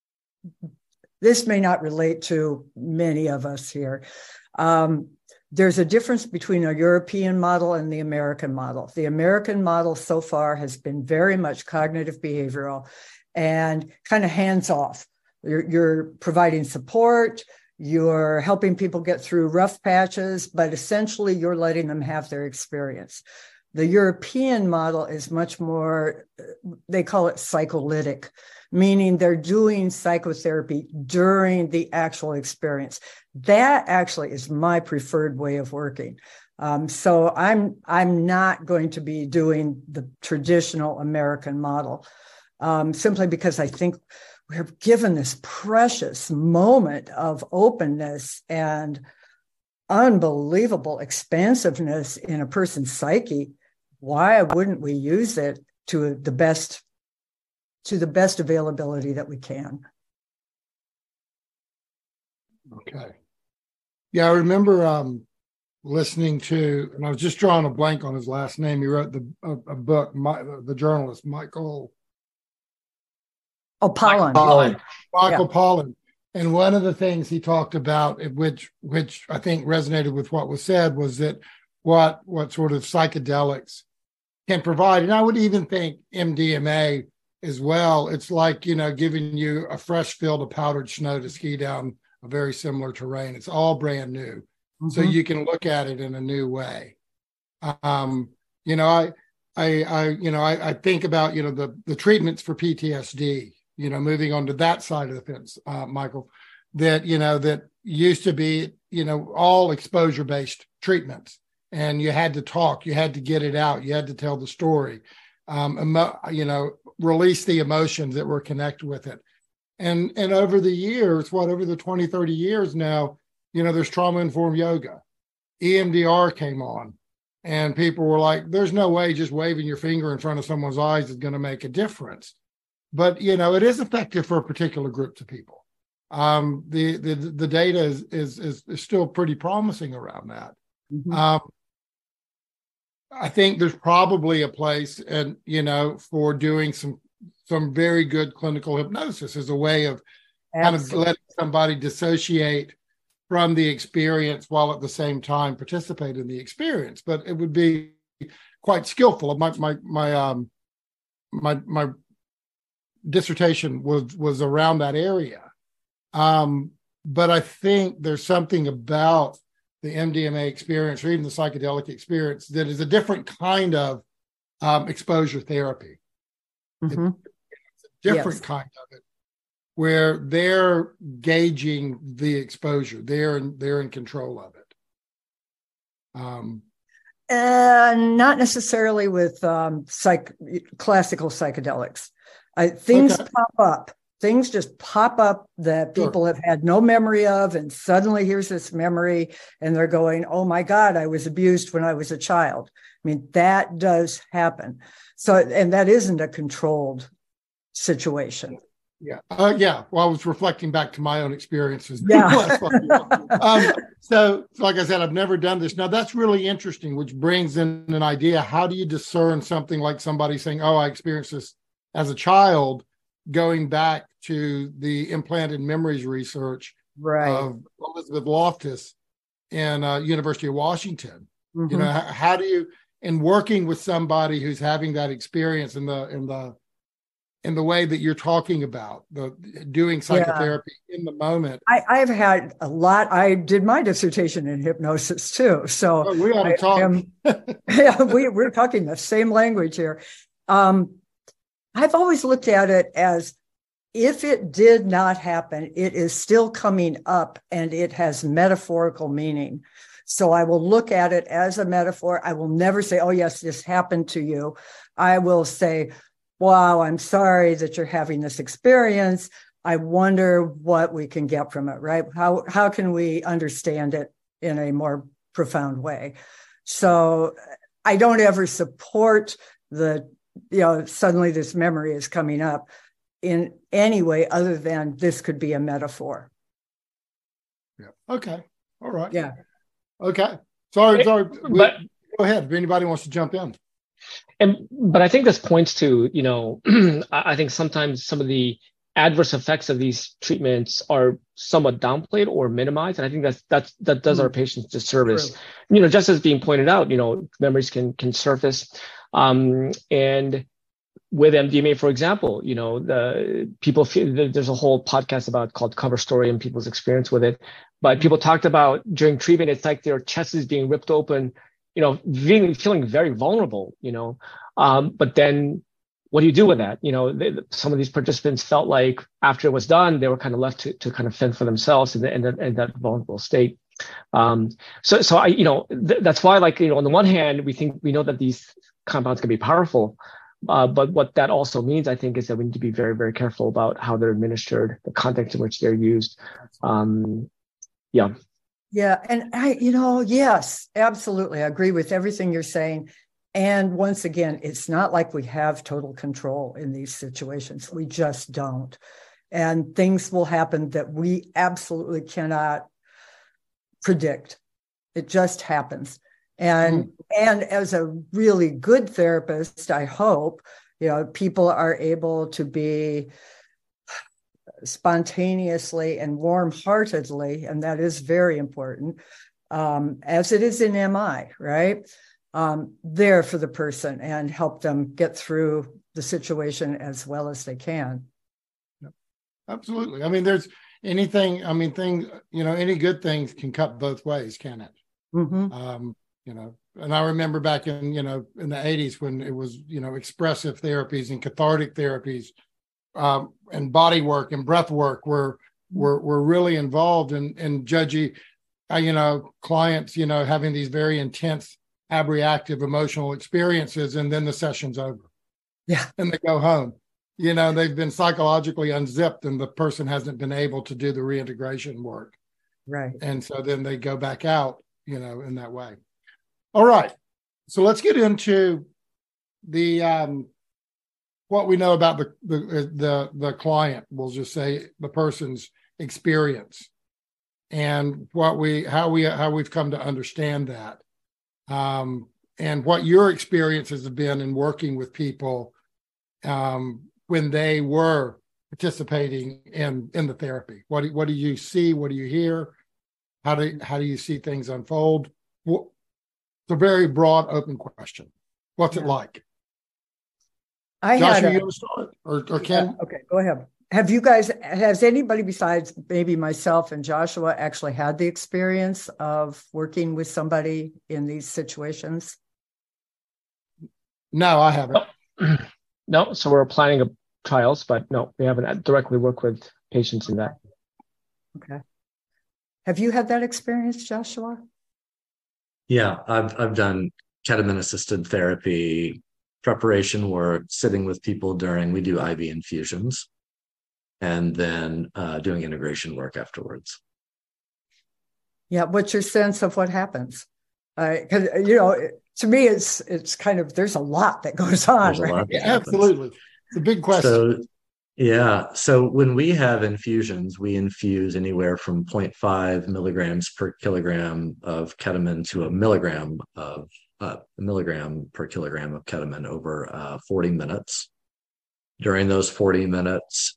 [SPEAKER 4] relate to many of us here. There's a difference between a European model and the American model. The American model so far has been very much cognitive behavioral and kind of hands-off. You're providing support, you're helping people get through rough patches, but essentially you're letting them have their experience. The European model is much more, they call it psycholytic, meaning they're doing psychotherapy during the actual experience. That actually is my preferred way of working. So I'm not going to be doing the traditional American model, simply because I think we're given this precious moment of openness and unbelievable expansiveness in a person's psyche. Why wouldn't we use it to the best availability that we can?
[SPEAKER 1] Okay. Yeah, I remember listening to, and I was just drawing a blank on his last name. He wrote a book, the journalist Michael
[SPEAKER 4] Pollan.
[SPEAKER 1] Michael Pollan. And one of the things he talked about, which I think resonated with what was said, was that what sort of psychedelics can provide. And I would even think MDMA as well. It's like, giving you a fresh field of powdered snow to ski down a very similar terrain. It's all brand new. Mm-hmm. So you can look at it in a new way. I think about, the treatments for PTSD, moving on to that side of the fence, Michael, that used to be, all exposure-based treatments. And you had to talk, you had to get it out, you had to tell the story, release the emotions that were connected with it. And over the years, over the 20, 30 years now, there's trauma-informed yoga. EMDR came on, and people were like, there's no way just waving your finger in front of someone's eyes is going to make a difference. But, it is effective for a particular group of people. The data is still pretty promising around that. Mm-hmm. I think there's probably a place, and for doing some very good clinical hypnosis as a way of kind of letting somebody dissociate from the experience while at the same time participate in the experience. But it would be quite skillful. My dissertation was around that area. But I think there's something about the MDMA experience or even the psychedelic experience that is a different kind of exposure therapy.
[SPEAKER 4] Mm-hmm.
[SPEAKER 1] It's a different kind of it, where they're gauging the exposure. They're in control of it.
[SPEAKER 4] Not necessarily with classical psychedelics. Things pop up. Things just pop up that people have had no memory of, and suddenly here's this memory, and they're going, "Oh my God, I was abused when I was a child." I mean, that does happen. So, and that isn't a controlled situation.
[SPEAKER 1] Yeah. Well, I was reflecting back to my own experiences.
[SPEAKER 4] Yeah.
[SPEAKER 1] So, like I said, I've never done this. Now, that's really interesting, which brings in an idea. How do you discern something like somebody saying, "Oh, I experienced this as a child," going back to the implanted memories research of Elizabeth Loftus in University of Washington? Mm-hmm. How do you, in working with somebody who's having that experience in the way that you're talking about, doing psychotherapy in the moment?
[SPEAKER 4] I've had a lot. I did my dissertation in hypnosis too. So
[SPEAKER 1] we ought to talk.
[SPEAKER 4] We're talking the same language here. I've always looked at it as, if it did not happen, it is still coming up and it has metaphorical meaning. So I will look at it as a metaphor. I will never say, "Oh, yes, this happened to you." I will say, "Wow, I'm sorry that you're having this experience. I wonder what we can get from it," right? How can we understand it in a more profound way? So I don't ever support suddenly this memory is coming up in any way other than this could be a metaphor.
[SPEAKER 1] Yeah. Okay. All right.
[SPEAKER 4] Yeah.
[SPEAKER 1] Okay. Sorry. But go ahead if anybody wants to jump in.
[SPEAKER 6] But I think this points to, I think sometimes some of the adverse effects of these treatments are somewhat downplayed or minimized, and I think that does our patients disservice. True. Just as being pointed out, memories can surface. And with MDMA, for example, the people feel there's a whole podcast called Cover Story and people's experience with it. But people talked about during treatment, it's like their chest is being ripped open, feeling very vulnerable, but then what do you do with that? Some of these participants felt like after it was done, they were kind of left to kind of fend for themselves in that vulnerable state. So I, that's why, on the one hand, we know that these compounds can be powerful. But what that also means, I think, is that we need to be very, very careful about how they're administered, the context in which they're used.
[SPEAKER 4] Yeah. And yes, absolutely. I agree with everything you're saying. And once again, it's not like we have total control in these situations. We just don't. And things will happen that we absolutely cannot predict. It just happens. And as a really good therapist, I hope, people are able to be spontaneously and warm-heartedly, and that is very important, as it is in MI, right? There for the person and help them get through the situation as well as they can.
[SPEAKER 1] Absolutely. I mean, there's any good things can cut both ways, can it?
[SPEAKER 4] Mm-hmm.
[SPEAKER 1] And I remember back in the 80s when it was, expressive therapies and cathartic therapies, and body work and breath work were really involved in judgy, clients, having these very intense, abreactive emotional experiences, and then the session's over.
[SPEAKER 4] Yeah. And
[SPEAKER 1] they go home. They've been psychologically unzipped and the person hasn't been able to do the reintegration work.
[SPEAKER 4] Right.
[SPEAKER 1] And so then they go back out, in that way. All right. So let's get into the what we know about the client. We'll just say the person's experience and how we've come to understand that. and what your experiences have been in working with people when they were participating in the therapy. What do you see? What do you hear? How do you see things unfold? It's a very broad, open question. What's it like? Joshua, you want to start, or Ken?
[SPEAKER 4] Okay, go ahead. Has anybody besides maybe myself and Joshua actually had the experience of working with somebody in these situations?
[SPEAKER 1] No, I haven't.
[SPEAKER 6] No, so we're planning trials, but no, we haven't directly worked with patients in that.
[SPEAKER 4] Okay. Have you had that experience, Joshua?
[SPEAKER 5] Yeah, I've done ketamine-assisted therapy preparation work, sitting with people we do IV infusions, and then doing integration work afterwards.
[SPEAKER 4] Yeah, what's your sense of what happens? Because to me, it's kind of, there's a lot that goes on.
[SPEAKER 5] There's a
[SPEAKER 4] right?
[SPEAKER 5] lot that happens.
[SPEAKER 1] Absolutely, it's a big question.
[SPEAKER 5] So when we have infusions, we infuse anywhere from 0.5 milligrams per kilogram of ketamine to a milligram per kilogram of ketamine over 40 minutes. During those 40 minutes,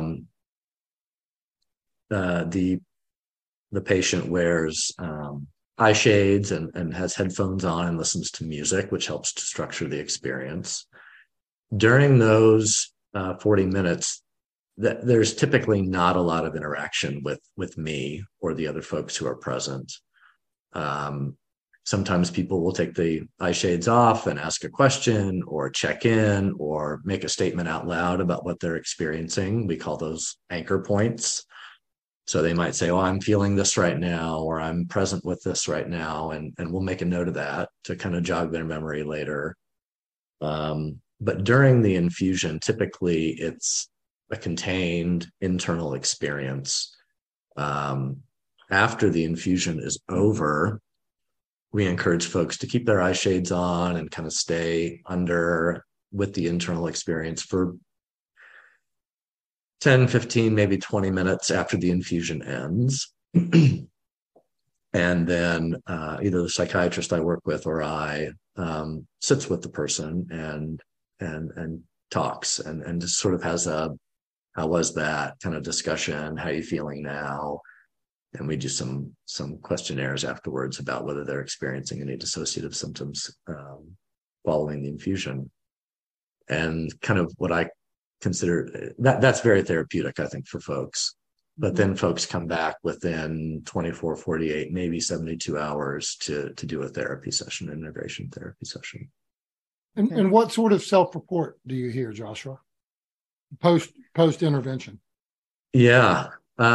[SPEAKER 5] the patient wears eye shades and has headphones on and listens to music, which helps to structure the experience. During those 40 minutes, there's typically not a lot of interaction with me or the other folks who are present. Sometimes people will take the eye shades off and ask a question or check in or make a statement out loud about what they're experiencing. We call those anchor points. So they might say, oh, I'm feeling this right now, or I'm present with this right now. And we'll make a note of that to kind of jog their memory later. But during the infusion, typically it's a contained internal experience. After the infusion is over, we encourage folks to keep their eye shades on and kind of stay under with the internal experience for 10, 15, maybe 20 minutes after the infusion ends. And then either the psychiatrist I work with or I sits with the person and talks and just sort of has a, how was that kind of discussion? How are you feeling now? And we do some questionnaires afterwards about whether they're experiencing any dissociative symptoms following the infusion. And kind of what I consider that's very therapeutic, I think, for folks. But then folks come back within 24, 48, maybe 72 hours to do a therapy session, an integration therapy session.
[SPEAKER 1] And what sort of self-report do you hear, Joshua, post intervention?
[SPEAKER 5] Yeah.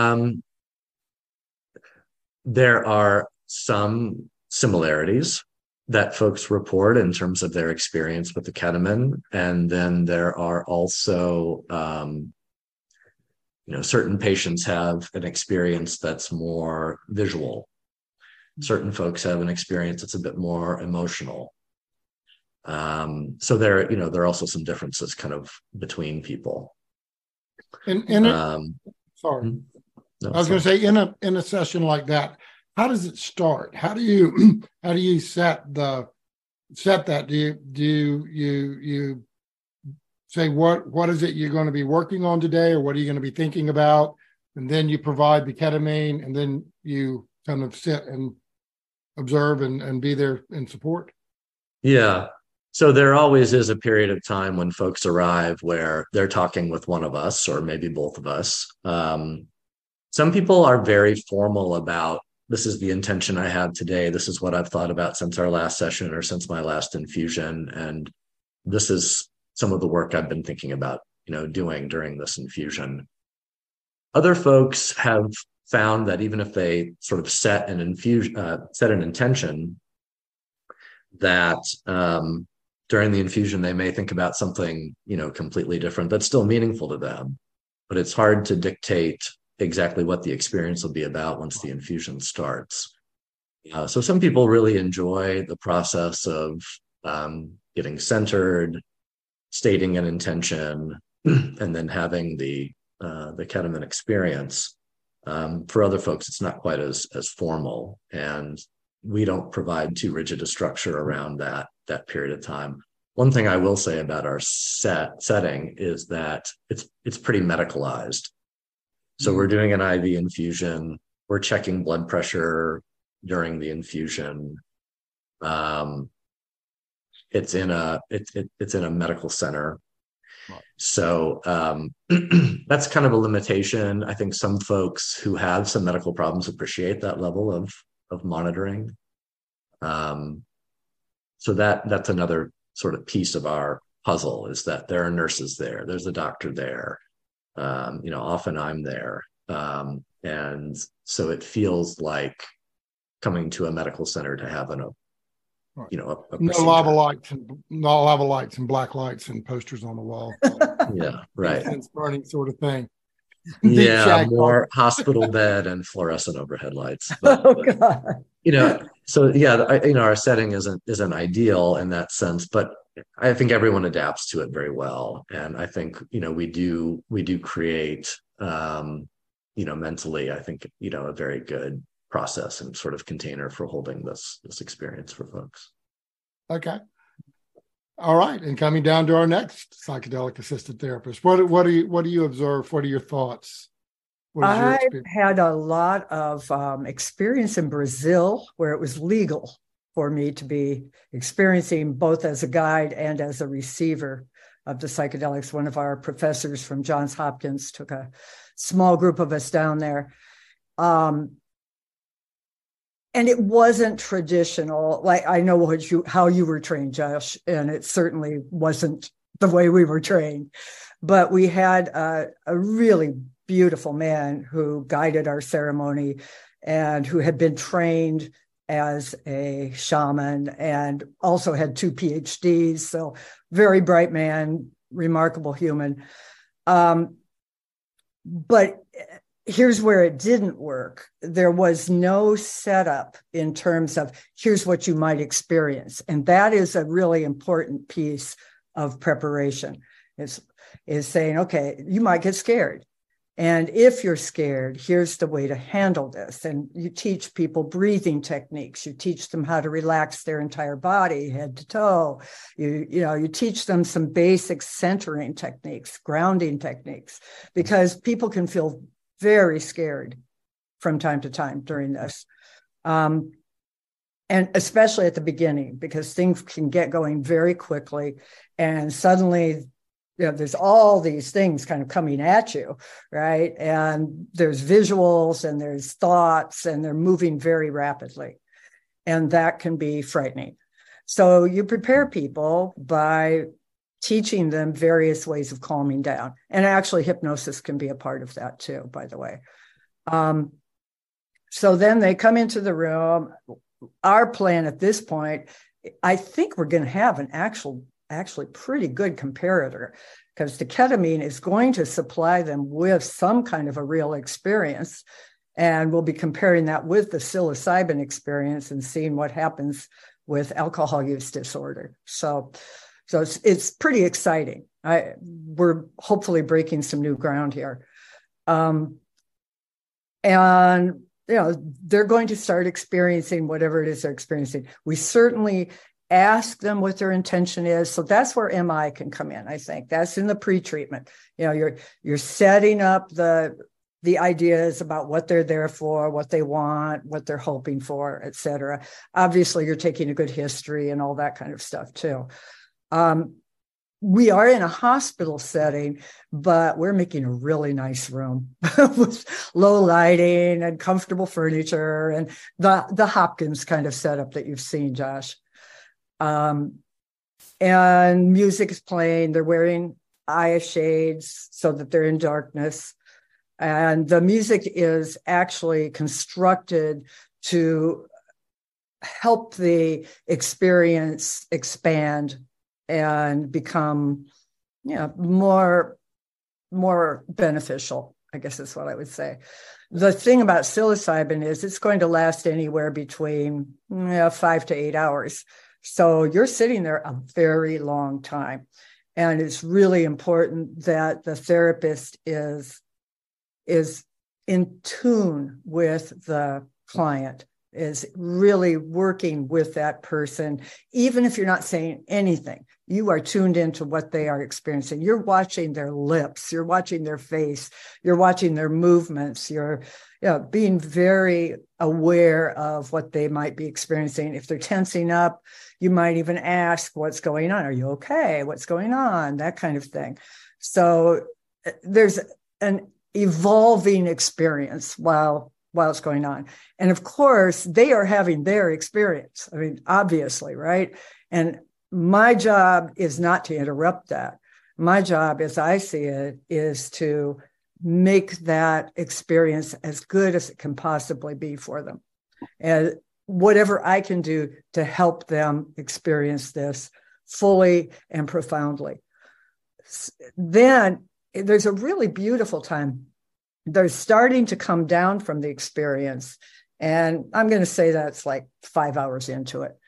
[SPEAKER 5] There are some similarities that folks report in terms of their experience with the ketamine. And then there are also, certain patients have an experience that's more visual. Certain folks have an experience that's a bit more emotional. So there are also some differences kind of between people.
[SPEAKER 1] Sorry. I was going to say, in a session like that, how does it start? How do you set that? Do you say what is it you're going to be working on today, or what are you going to be thinking about, and then you provide the ketamine, and then you kind of sit and observe and be there in support?
[SPEAKER 5] Yeah. So there always is a period of time when folks arrive where they're talking with one of us or maybe both of us. Some people are very formal about, this is the intention I have today. This is what I've thought about since our last session or since my last infusion. And this is some of the work I've been thinking about, doing during this infusion. Other folks have found that even if they sort of set an intention, that during the infusion, they may think about something, completely different that's still meaningful to them. But it's hard to dictate exactly what the experience will be about once the infusion starts. So some people really enjoy the process of getting centered, stating an intention, and then having the ketamine experience. For other folks, it's not quite as formal, and we don't provide too rigid a structure around that that period of time. One thing I will say about our setting is that it's pretty medicalized. So we're doing an IV infusion. We're checking blood pressure during the infusion. It's in a medical center. So that's kind of a limitation. I think some folks who have some medical problems appreciate that level of monitoring. So that's another sort of piece of our puzzle, is that there are nurses there. There's a doctor there. Often I'm there. And so it feels like coming to a medical center to have a
[SPEAKER 1] no lava lights and black lights and posters on the wall.
[SPEAKER 5] Yeah, right.
[SPEAKER 1] Incense burning sort of thing.
[SPEAKER 5] Yeah, more hospital bed and fluorescent overhead lights. But,
[SPEAKER 4] Oh God.
[SPEAKER 5] So yeah, our setting isn't ideal in that sense, but I think everyone adapts to it very well, and I think we do create mentally, I think a very good process and sort of container for holding this experience for folks.
[SPEAKER 1] Okay. All right. And coming down to our next psychedelic assisted therapist, what do you observe? What are your thoughts?
[SPEAKER 4] I've had a lot of experience in Brazil, where it was legal for me to be experiencing both as a guide and as a receiver of the psychedelics. One of our professors from Johns Hopkins took a small group of us down there. And it wasn't traditional. Like, I know how you were trained, Josh, and it certainly wasn't the way we were trained. But we had a really beautiful man who guided our ceremony and who had been trained as a shaman and also had 2 PhDs. So very bright man, remarkable human. But here's where it didn't work. There was no setup in terms of here's what you might experience. And that is a really important piece of preparation, is saying, okay, you might get scared. And if you're scared, here's the way to handle this. And you teach people breathing techniques. You teach them how to relax their entire body, head to toe. You teach them some basic centering techniques, grounding techniques, because people can feel very scared from time to time during this. And especially at the beginning, because things can get going very quickly. And suddenly, there's all these things kind of coming at you, right? And there's visuals and there's thoughts, and they're moving very rapidly. And that can be frightening. So you prepare people by teaching them various ways of calming down. And actually, hypnosis can be a part of that too, by the way. So then they come into the room. Our plan at this point, I think we're going to have an actually pretty good comparator, because the ketamine is going to supply them with some kind of a real experience. And we'll be comparing that with the psilocybin experience and seeing what happens with alcohol use disorder. So it's pretty exciting. We're hopefully breaking some new ground here. And they're going to start experiencing whatever it is they're experiencing. We certainly ask them what their intention is. So that's where MI can come in, I think. That's in the pre-treatment. You're setting up the ideas about what they're there for, what they want, what they're hoping for, et cetera. Obviously, you're taking a good history and all that kind of stuff too. We are in a hospital setting, but we're making a really nice room with low lighting and comfortable furniture and the Hopkins kind of setup that you've seen, Josh. And music is playing. They're wearing eye shades so that they're in darkness. And the music is actually constructed to help the experience expand and become, more beneficial, I guess is what I would say. The thing about psilocybin is it's going to last anywhere between 5 to 8 hours. So you're sitting there a very long time. And it's really important that the therapist is in tune with the client is really working with that person. Even if you're not saying anything, you are tuned into what they are experiencing. You're watching their lips, you're watching their face, you're watching their movements, you're being very aware of what they might be experiencing. If they're tensing up, you might even ask, what's going on? Are you okay? What's going on? That kind of thing. So there's an evolving experience while it's going on. And of course, they are having their experience. I mean, obviously, right? And my job is not to interrupt that. My job, as I see it, is to make that experience as good as it can possibly be for them. And whatever I can do to help them experience this fully and profoundly. Then there's a really beautiful time. They're starting to come down from the experience. And I'm going to say that's like 5 hours into it.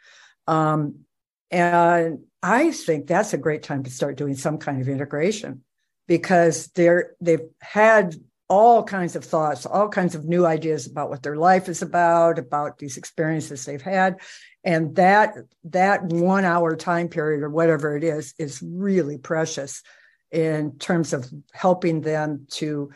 [SPEAKER 4] And I think that's a great time to start doing some kind of integration, because they've had all kinds of thoughts, all kinds of new ideas about what their life is about these experiences they've had. And that 1 hour time period or whatever it is really precious in terms of helping them to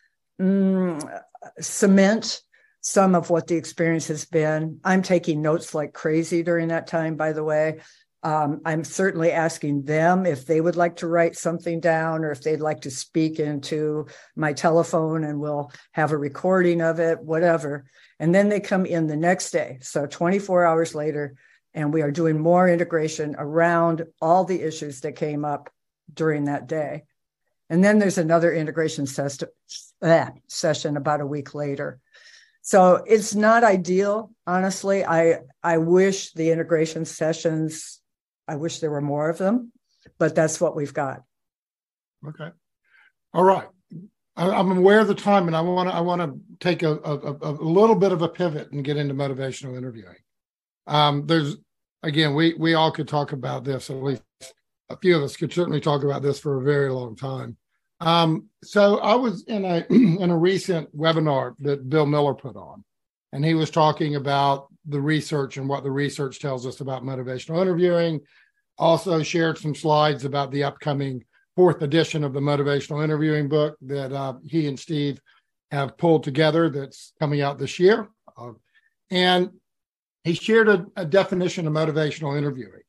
[SPEAKER 4] cement some of what the experience has been. I'm taking notes like crazy during that time, by the way. I'm certainly asking them if they would like to write something down or if they'd like to speak into my telephone, and we'll have a recording of it, whatever. And then they come in the next day. So 24 hours later, and we are doing more integration around all the issues that came up during that day. And then there's another integration session about a week later. So it's not ideal, honestly. I wish the integration sessions, I wish there were more of them, but that's what we've got.
[SPEAKER 1] Okay. All right. I'm aware of the time, and I want to take a little bit of a pivot and get into motivational interviewing. There's, again, we all could talk about this. At least a few of us could certainly talk about this for a very long time. So I was in a recent webinar that Bill Miller put on, and he was talking about the research and what the research tells us about motivational interviewing. Also shared some slides about the upcoming 4th edition of the motivational interviewing book that he and Steve have pulled together that's coming out this year. And he shared a definition of motivational interviewing.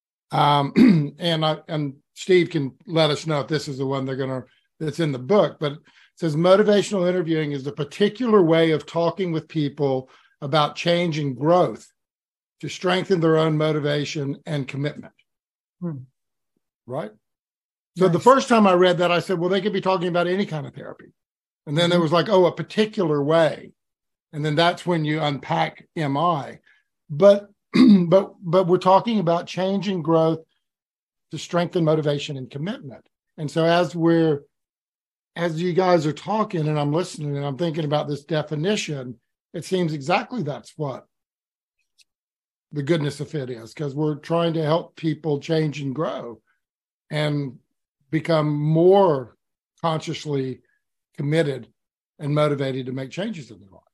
[SPEAKER 1] And Steve can let us know if this is the one that's in the book, but it says motivational interviewing is the particular way of talking with people about change and growth to strengthen their own motivation and commitment. Right? So nice. The first time I read that, I said, well, they could be talking about any kind of therapy. And then there was like, oh, a particular way. And then that's when you unpack MI. But we're talking about change and growth to strengthen motivation and commitment. And so as you guys are talking and I'm listening and I'm thinking about this definition, it seems exactly that's what the goodness of it is, because we're trying to help people change and grow and become more consciously committed and motivated to make changes in their life.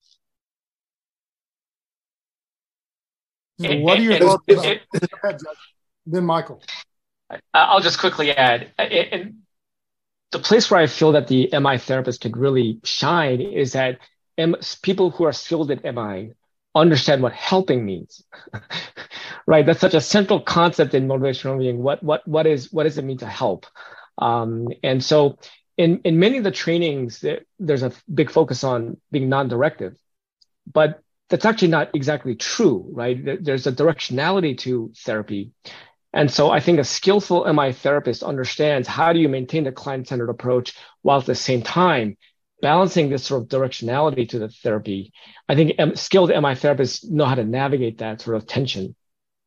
[SPEAKER 1] So what are your thoughts about then Michael?
[SPEAKER 6] I'll just quickly add, and the place where I feel that the MI therapist can really shine is that people who are skilled at MI understand what helping means, right? That's such a central concept in motivational interviewing. What does it mean to help? And so in many of the trainings, there's a big focus on being non-directive, but that's actually not exactly true, right? There's a directionality to therapy. And so I think a skillful MI therapist understands how do you maintain the client-centered approach while at the same time balancing this sort of directionality to the therapy. I think skilled MI therapists know how to navigate that sort of tension.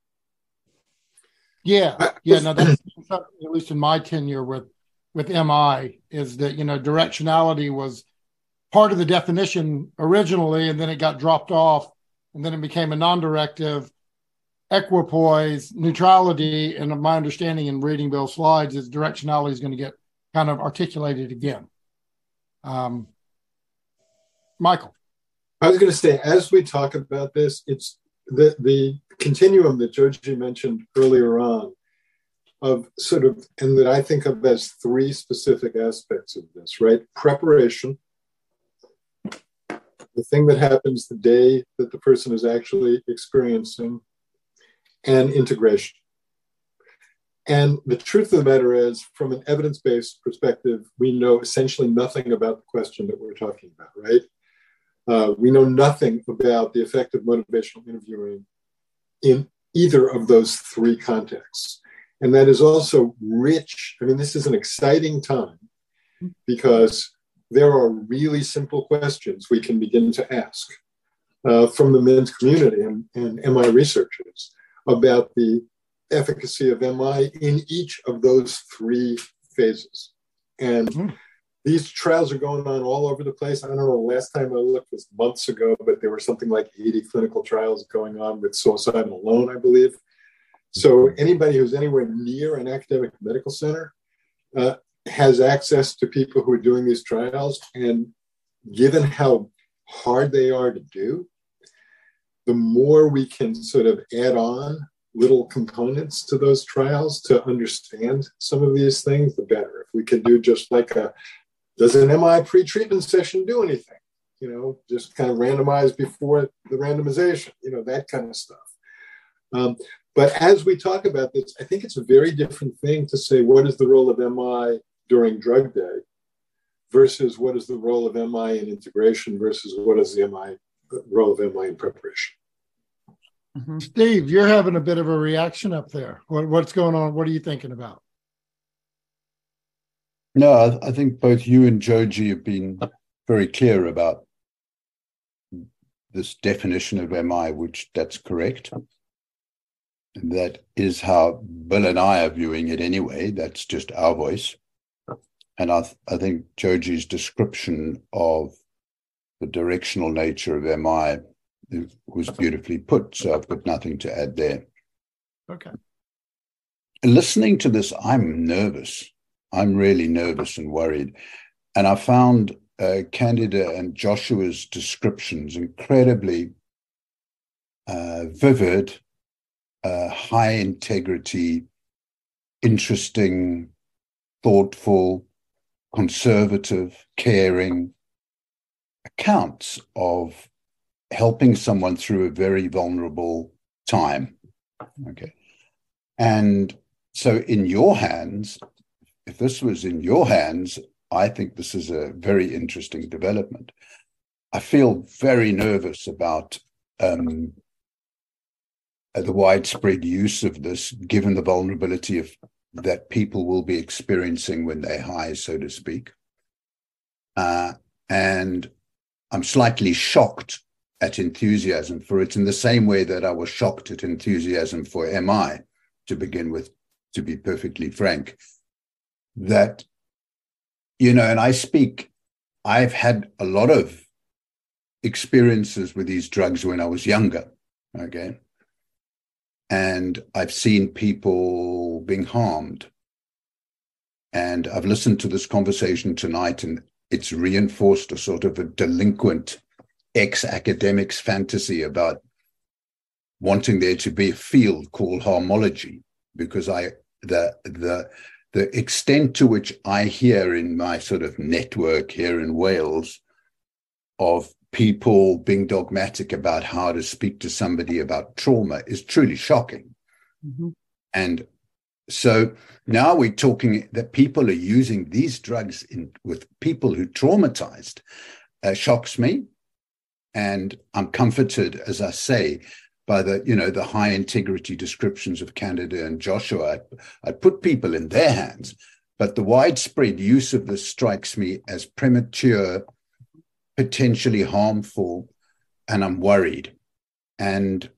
[SPEAKER 1] Yeah. No, that's at least in my tenure with MI is that, directionality was part of the definition originally, and then it got dropped off, and then it became a non-directive, equipoise, neutrality, and my understanding in reading Bill's slides is directionality is going to get kind of articulated again. Michael.
[SPEAKER 7] I was going to say, as we talk about this, it's the continuum that Joji mentioned earlier on of sort of, and that I think of as three specific aspects of this, right? Preparation, the thing that happens the day that the person is actually experiencing, and integration. And the truth of the matter is, from an evidence-based perspective, we know essentially nothing about the question that we're talking about, right? We know nothing about the effect of motivational interviewing in either of those three contexts. And that is also rich. I mean, this is an exciting time because there are really simple questions we can begin to ask from the men's community and MI researchers about the efficacy of MI in each of those three phases. And these trials are going on all over the place. I don't know, the last time I looked was months ago, but there were something like 80 clinical trials going on with psilocybin alone, I believe. So anybody who's anywhere near an academic medical center has access to people who are doing these trials. And given how hard they are to do, the more we can sort of add on little components to those trials to understand some of these things, the better. If we could do just like does an MI pre-treatment session do anything? You know, just kind of randomized before the randomization, you know, that kind of stuff. But as we talk about this, I think it's a very different thing to say, what is the role of MI during drug day versus what is the role of MI in integration versus what is the role of MI in preparation.
[SPEAKER 1] Mm-hmm. Steve, you're having a bit of a reaction up there. What's going on? What are you thinking about?
[SPEAKER 2] No, I think both you and Joji have been very clear about this definition of MI, which that's correct. And that is how Bill and I are viewing it anyway. That's just our voice. And I think Joji's description of the directional nature of MI was beautifully put. So I've got nothing to add there.
[SPEAKER 1] Okay.
[SPEAKER 2] Listening to this, I'm nervous. I'm really nervous and worried. And I found Candida and Joshua's descriptions incredibly vivid, high integrity, interesting, thoughtful, conservative, caring accounts of helping someone through a very vulnerable time. Okay. And so in your hands, if this was in your hands, I think this is a very interesting development. I feel very nervous about the widespread use of this, given the vulnerability of that people will be experiencing when they're high, so to speak. And I'm slightly shocked at enthusiasm for it in the same way that I was shocked at enthusiasm for MI, to begin with, to be perfectly frank. That, you know, and I've had a lot of experiences with these drugs when I was younger, okay? And I've seen people being harmed. And I've listened to this conversation tonight, and it's reinforced a sort of a delinquent ex-academics fantasy wanting there to be a field called harmology, because the extent to which I hear in my sort of network here in Wales of people being dogmatic about how to speak to somebody about trauma is truly shocking. Mm-hmm. And so now we're talking that people are using these drugs with people who traumatized, shocks me. And I'm comforted, as I say, by the high integrity descriptions of Candida and Joshua. I put people in their hands, but the widespread use of this strikes me as premature, potentially harmful, and I'm worried. And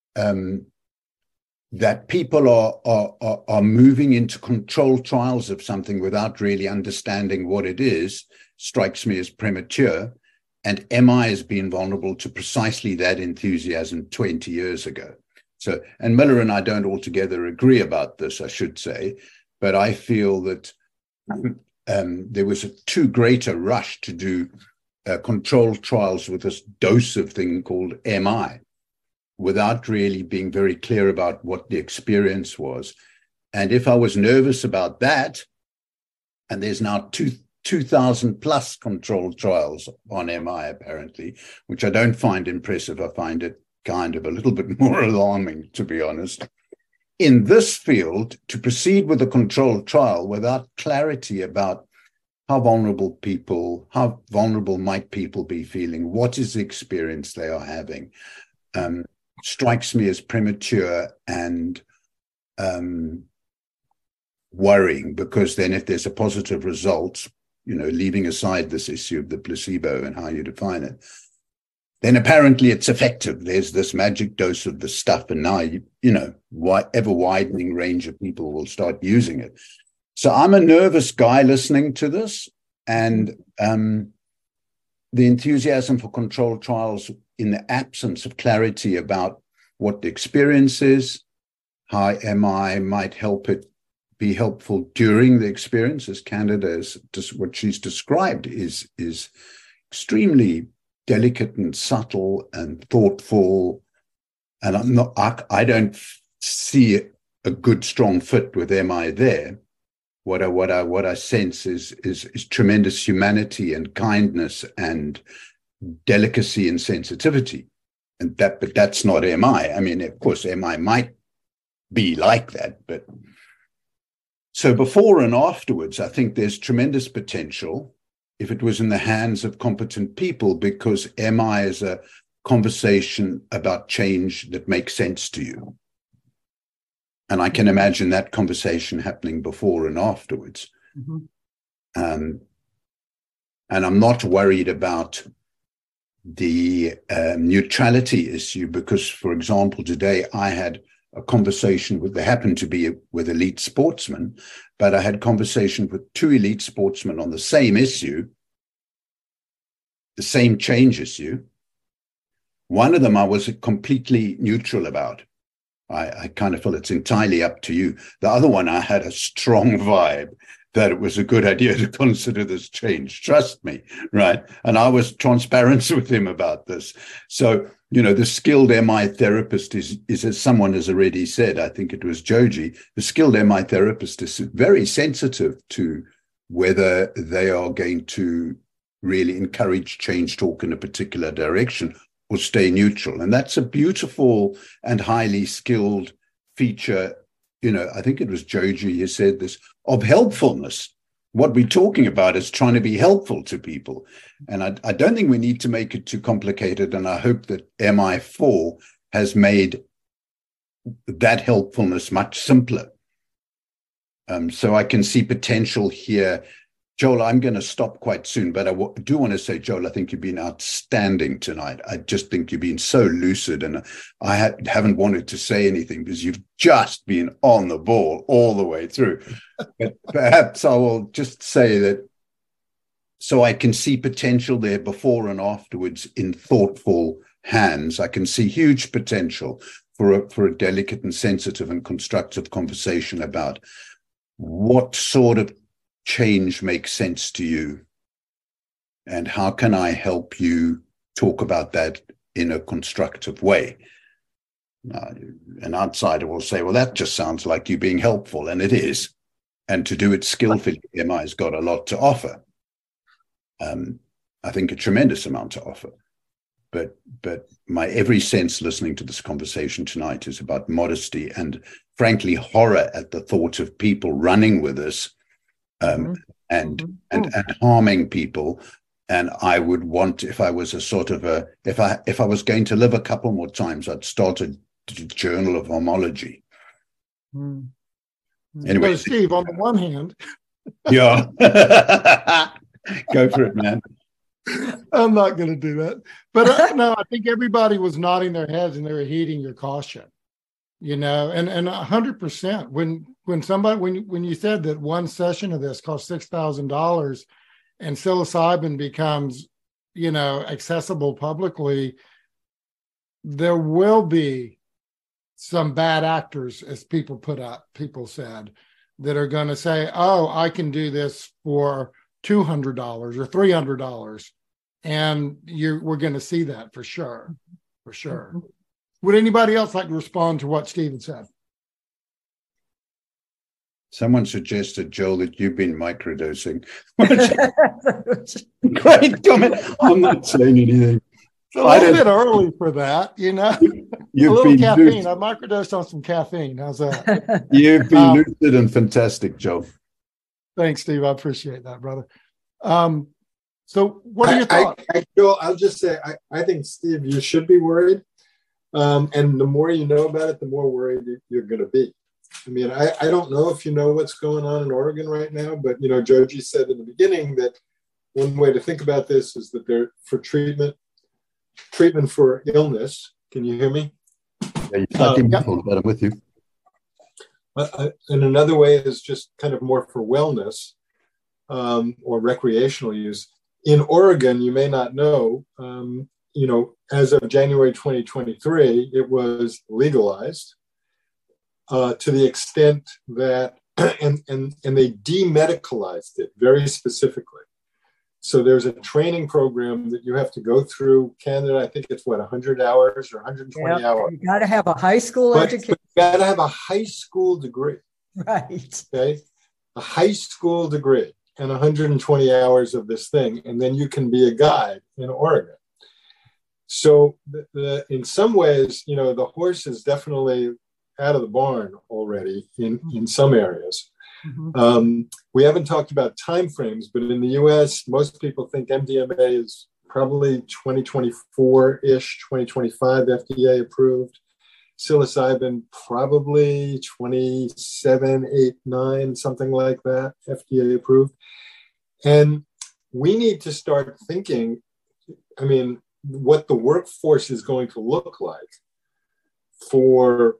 [SPEAKER 2] that people are moving into controlled trials of something without really understanding what it is strikes me as premature. And MI has been vulnerable to precisely that enthusiasm 20 years ago. So, and Miller and I don't altogether agree about this, I should say, but I feel that there was a too great a rush to do controlled trials with this dosive thing called MI, without really being very clear about what the experience was. And if I was nervous about that, and there's now 2,000 plus controlled trials on MI, apparently, which I don't find impressive. I find it kind of a little bit more alarming, to be honest. In this field, to proceed with a controlled trial without clarity about how vulnerable might people be feeling, what is the experience they are having, strikes me as premature and worrying, because then if there's a positive result, leaving aside this issue of the placebo and how you define it, then apparently it's effective. There's this magic dose of the stuff, and now, ever widening range of people will start using it. So I'm a nervous guy listening to this, and the enthusiasm for controlled trials in the absence of clarity about what the experience is, how MI might be helpful during the experience, as Candida is just what she's described is extremely delicate and subtle and thoughtful. And I don't see a good, strong fit with MI there. What I sense is tremendous humanity and kindness and delicacy and sensitivity. But that's not MI. I mean, of course, MI might be like that, but so before and afterwards, I think there's tremendous potential if it was in the hands of competent people, because MI is a conversation about change that makes sense to you. And I can imagine that conversation happening before and afterwards. Mm-hmm. And I'm not worried about the neutrality issue, because, for example, today I had a conversation there happened to be with elite sportsmen, but I had conversation with two elite sportsmen on the same issue, the same change issue. One of them I was completely neutral about. I kind of feel it's entirely up to you. The other one, I had a strong vibe that it was a good idea to consider this change. Trust me, right? And I was transparent with him about this. So, the skilled MI therapist is, as someone has already said, I think it was Joji, the skilled MI therapist is very sensitive to whether they are going to really encourage change talk in a particular direction or stay neutral. And that's a beautiful and highly skilled feature. I think it was Joji who said this, of helpfulness. What we're talking about is trying to be helpful to people. And I don't think we need to make it too complicated. And I hope that MI4 has made that helpfulness much simpler. So I can see potential here. Joel, I'm going to stop quite soon, but I do want to say, Joel, I think you've been outstanding tonight. I just think you've been so lucid, and I haven't wanted to say anything because you've just been on the ball all the way through. But perhaps I will just say that, so I can see potential there before and afterwards in thoughtful hands. I can see huge potential for a delicate and sensitive and constructive conversation about what sort of change makes sense to you, and how can I help you talk about that in a constructive way. An outsider will say, well, that just sounds like you being helpful, and it is. And to do it skillfully, MI's got a lot to offer. I think a tremendous amount to offer. But my every sense listening to this conversation tonight is about modesty and, frankly, horror at the thought of people running with us and harming people. And I would want, if I was if I was going to live a couple more times, I'd start a journal of homology. Anyway,
[SPEAKER 1] so Steve, on the one hand,
[SPEAKER 2] yeah, go for it, man.
[SPEAKER 1] I'm not going to do that, but no, I think everybody was nodding their heads and they were heeding your caution, and 100%. When you said that one session of this cost $6,000 and psilocybin becomes, accessible publicly, there will be some bad actors, as people said, that are going to say, oh, I can do this for $200 or $300. And we're going to see that for sure. For sure. Would anybody else like to respond to what Stephen said?
[SPEAKER 2] Someone suggested, Joel, that you've been microdosing. Great comment. I'm not saying anything.
[SPEAKER 1] It's a little bit early for that, you know.
[SPEAKER 2] You've
[SPEAKER 1] a little
[SPEAKER 2] been
[SPEAKER 1] caffeine.
[SPEAKER 2] lucid.
[SPEAKER 1] I microdosed on some caffeine. How's that?
[SPEAKER 2] You've been lucid and fantastic, Joel.
[SPEAKER 1] Thanks, Steve. I appreciate that, brother. So what are your thoughts?
[SPEAKER 7] Joel, I'll just say, I think, Steve, you should be worried. And the more you know about it, the more worried you're going to be. I mean, I don't know if you know what's going on in Oregon right now, but, you know, Joji said in the beginning that one way to think about this is that they're for treatment for illness. Can you hear me?
[SPEAKER 2] Yeah, you're talking but I'm with you.
[SPEAKER 7] And another way is just kind of more for wellness or recreational use. In Oregon, you may not know, you know, as of January 2023, it was legalized to the extent that, and they demedicalized it very specifically. So there's a training program that you have to go through. Canada, I think it's 100 hours or 120 hours.
[SPEAKER 4] You got to have a high school education.
[SPEAKER 7] You got to have a high school degree.
[SPEAKER 4] Right.
[SPEAKER 7] Okay. A high school degree and 120 hours of this thing. And then you can be a guide in Oregon. So in some ways, you know, the horse is definitely out of the barn already in some areas. Mm-hmm. We haven't talked about timeframes, but in the US, most people think MDMA is probably 2024-ish, 2025 FDA approved. Psilocybin, probably 27, 8, 9, something like that, FDA approved. And we need to start thinking, I mean, what the workforce is going to look like for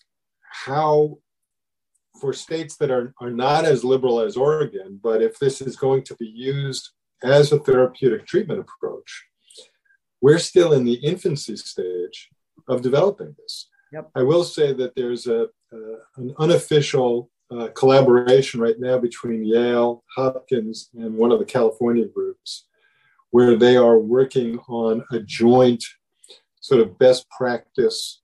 [SPEAKER 7] states that are not as liberal as Oregon, but if this is going to be used as a therapeutic treatment approach, we're still in the infancy stage of developing this. Yep. I will say that there's an unofficial collaboration right now between Yale, Hopkins, and one of the California groups, where they are working on a joint sort of best practice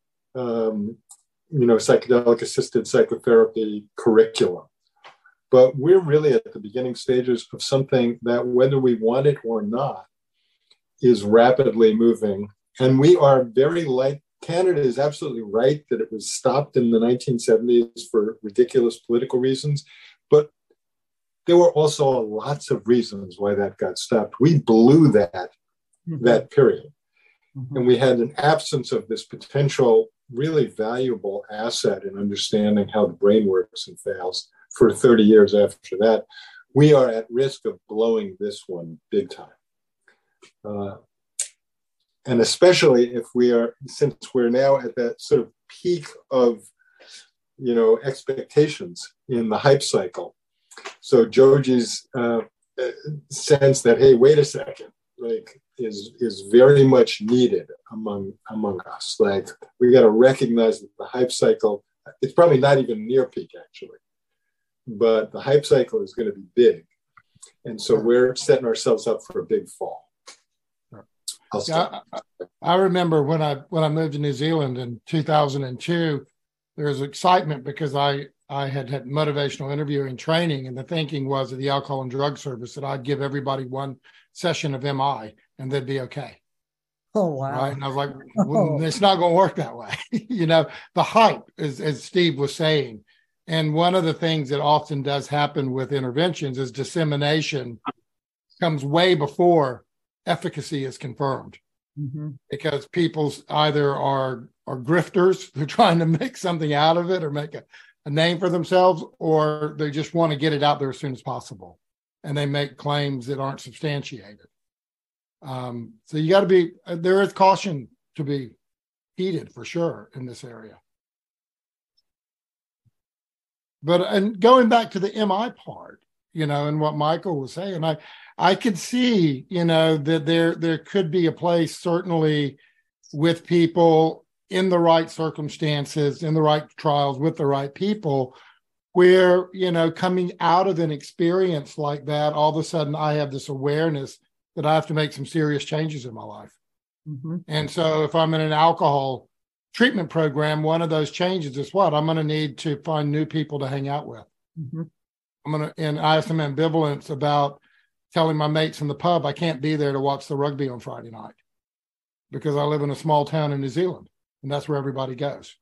[SPEAKER 7] psychedelic-assisted psychotherapy curriculum. But we're really at the beginning stages of something that, whether we want it or not, is rapidly moving. And we are very Canada is absolutely right that it was stopped in the 1970s for ridiculous political reasons. But there were also lots of reasons why that got stopped. We blew that period. Mm-hmm. And we had an absence of this potential really valuable asset in understanding how the brain works and fails for 30 years after that. We are at risk of blowing this one big time. And especially if since we're now at that sort of peak of, you know, expectations in the hype cycle. So Joji's sense that, hey, wait a second, like, is very much needed among us. Like, we got to recognize that the hype cycle, it's probably not even near peak actually, but the hype cycle is going to be big. And so we're setting ourselves up for a big fall.
[SPEAKER 1] I remember when I moved to New Zealand in 2002, there was excitement because I had motivational interviewing training, and the thinking was at the Alcohol and Drug Service that I'd give everybody one session of MI and they'd be okay.
[SPEAKER 4] Oh, wow.
[SPEAKER 1] Right? And I was like, well, it's not going to work that way. You know, the hype, as Steve was saying. And one of the things that often does happen with interventions is dissemination comes way before efficacy is confirmed. Mm-hmm. Because people either are grifters, they're trying to make something out of it or make a name for themselves, or they just want to get it out there as soon as possible. And they make claims that aren't substantiated. So you got to be, there is caution to be heeded for sure in this area. But, and going back to the MI part, you know, and what Michael was saying, I could see, you know, that there could be a place certainly with people in the right circumstances, in the right trials, with the right people, where, you know, coming out of an experience like that, all of a sudden I have this awareness that I have to make some serious changes in my life.
[SPEAKER 4] Mm-hmm.
[SPEAKER 1] And so if I'm in an alcohol treatment program, one of those changes is what? I'm going to need to find new people to hang out with.
[SPEAKER 4] Mm-hmm.
[SPEAKER 1] And I have some ambivalence about telling my mates in the pub I can't be there to watch the rugby on Friday night because I live in a small town in New Zealand, and that's where everybody goes.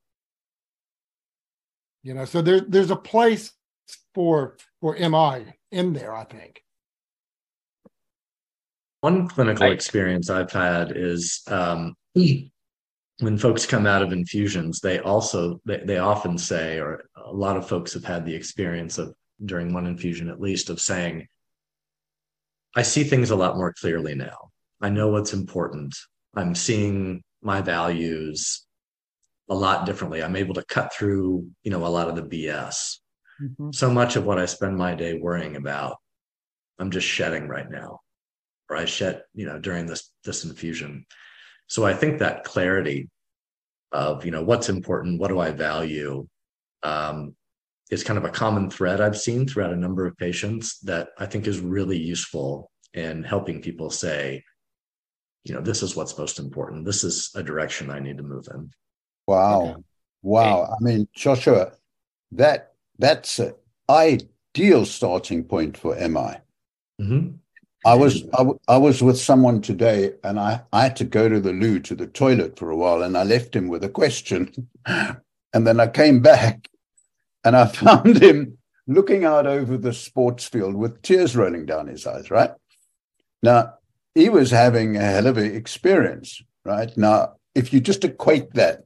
[SPEAKER 1] You know, so there's a place for MI in there, I think.
[SPEAKER 5] One clinical experience I've had is when folks come out of infusions, they often say, or a lot of folks have had the experience of during one infusion at least, of saying, I see things a lot more clearly now. I know what's important. I'm seeing my values a lot differently. I'm able to cut through, a lot of the BS.
[SPEAKER 4] Mm-hmm.
[SPEAKER 5] So much of what I spend my day worrying about, I'm just shedding right now, or I shed, during this infusion. So I think that clarity of, what's important, what do I value, is kind of a common thread I've seen throughout a number of patients that I think is really useful in helping people say, this is what's most important. This is a direction I need to move in.
[SPEAKER 2] Wow.
[SPEAKER 6] Okay.
[SPEAKER 2] Wow. I mean, Joshua, that's an ideal starting point for MI.
[SPEAKER 5] Mm-hmm.
[SPEAKER 2] I was with someone today, and I had to go to the loo, to the toilet for a while, and I left him with a question. And then I came back and I found him looking out over the sports field with tears rolling down his eyes, right? Now, he was having a hell of an experience, right? Now, if you just equate that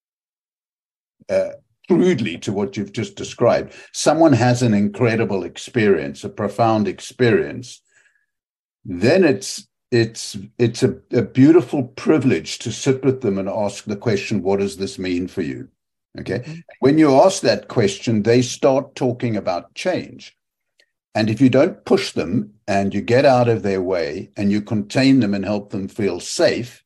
[SPEAKER 2] crudely to what you've just described, someone has an incredible experience, a profound experience, then it's a beautiful privilege to sit with them and ask the question, what does this mean for you? Okay. Mm-hmm. When you ask that question, they start talking about change. And if you don't push them and you get out of their way and you contain them and help them feel safe,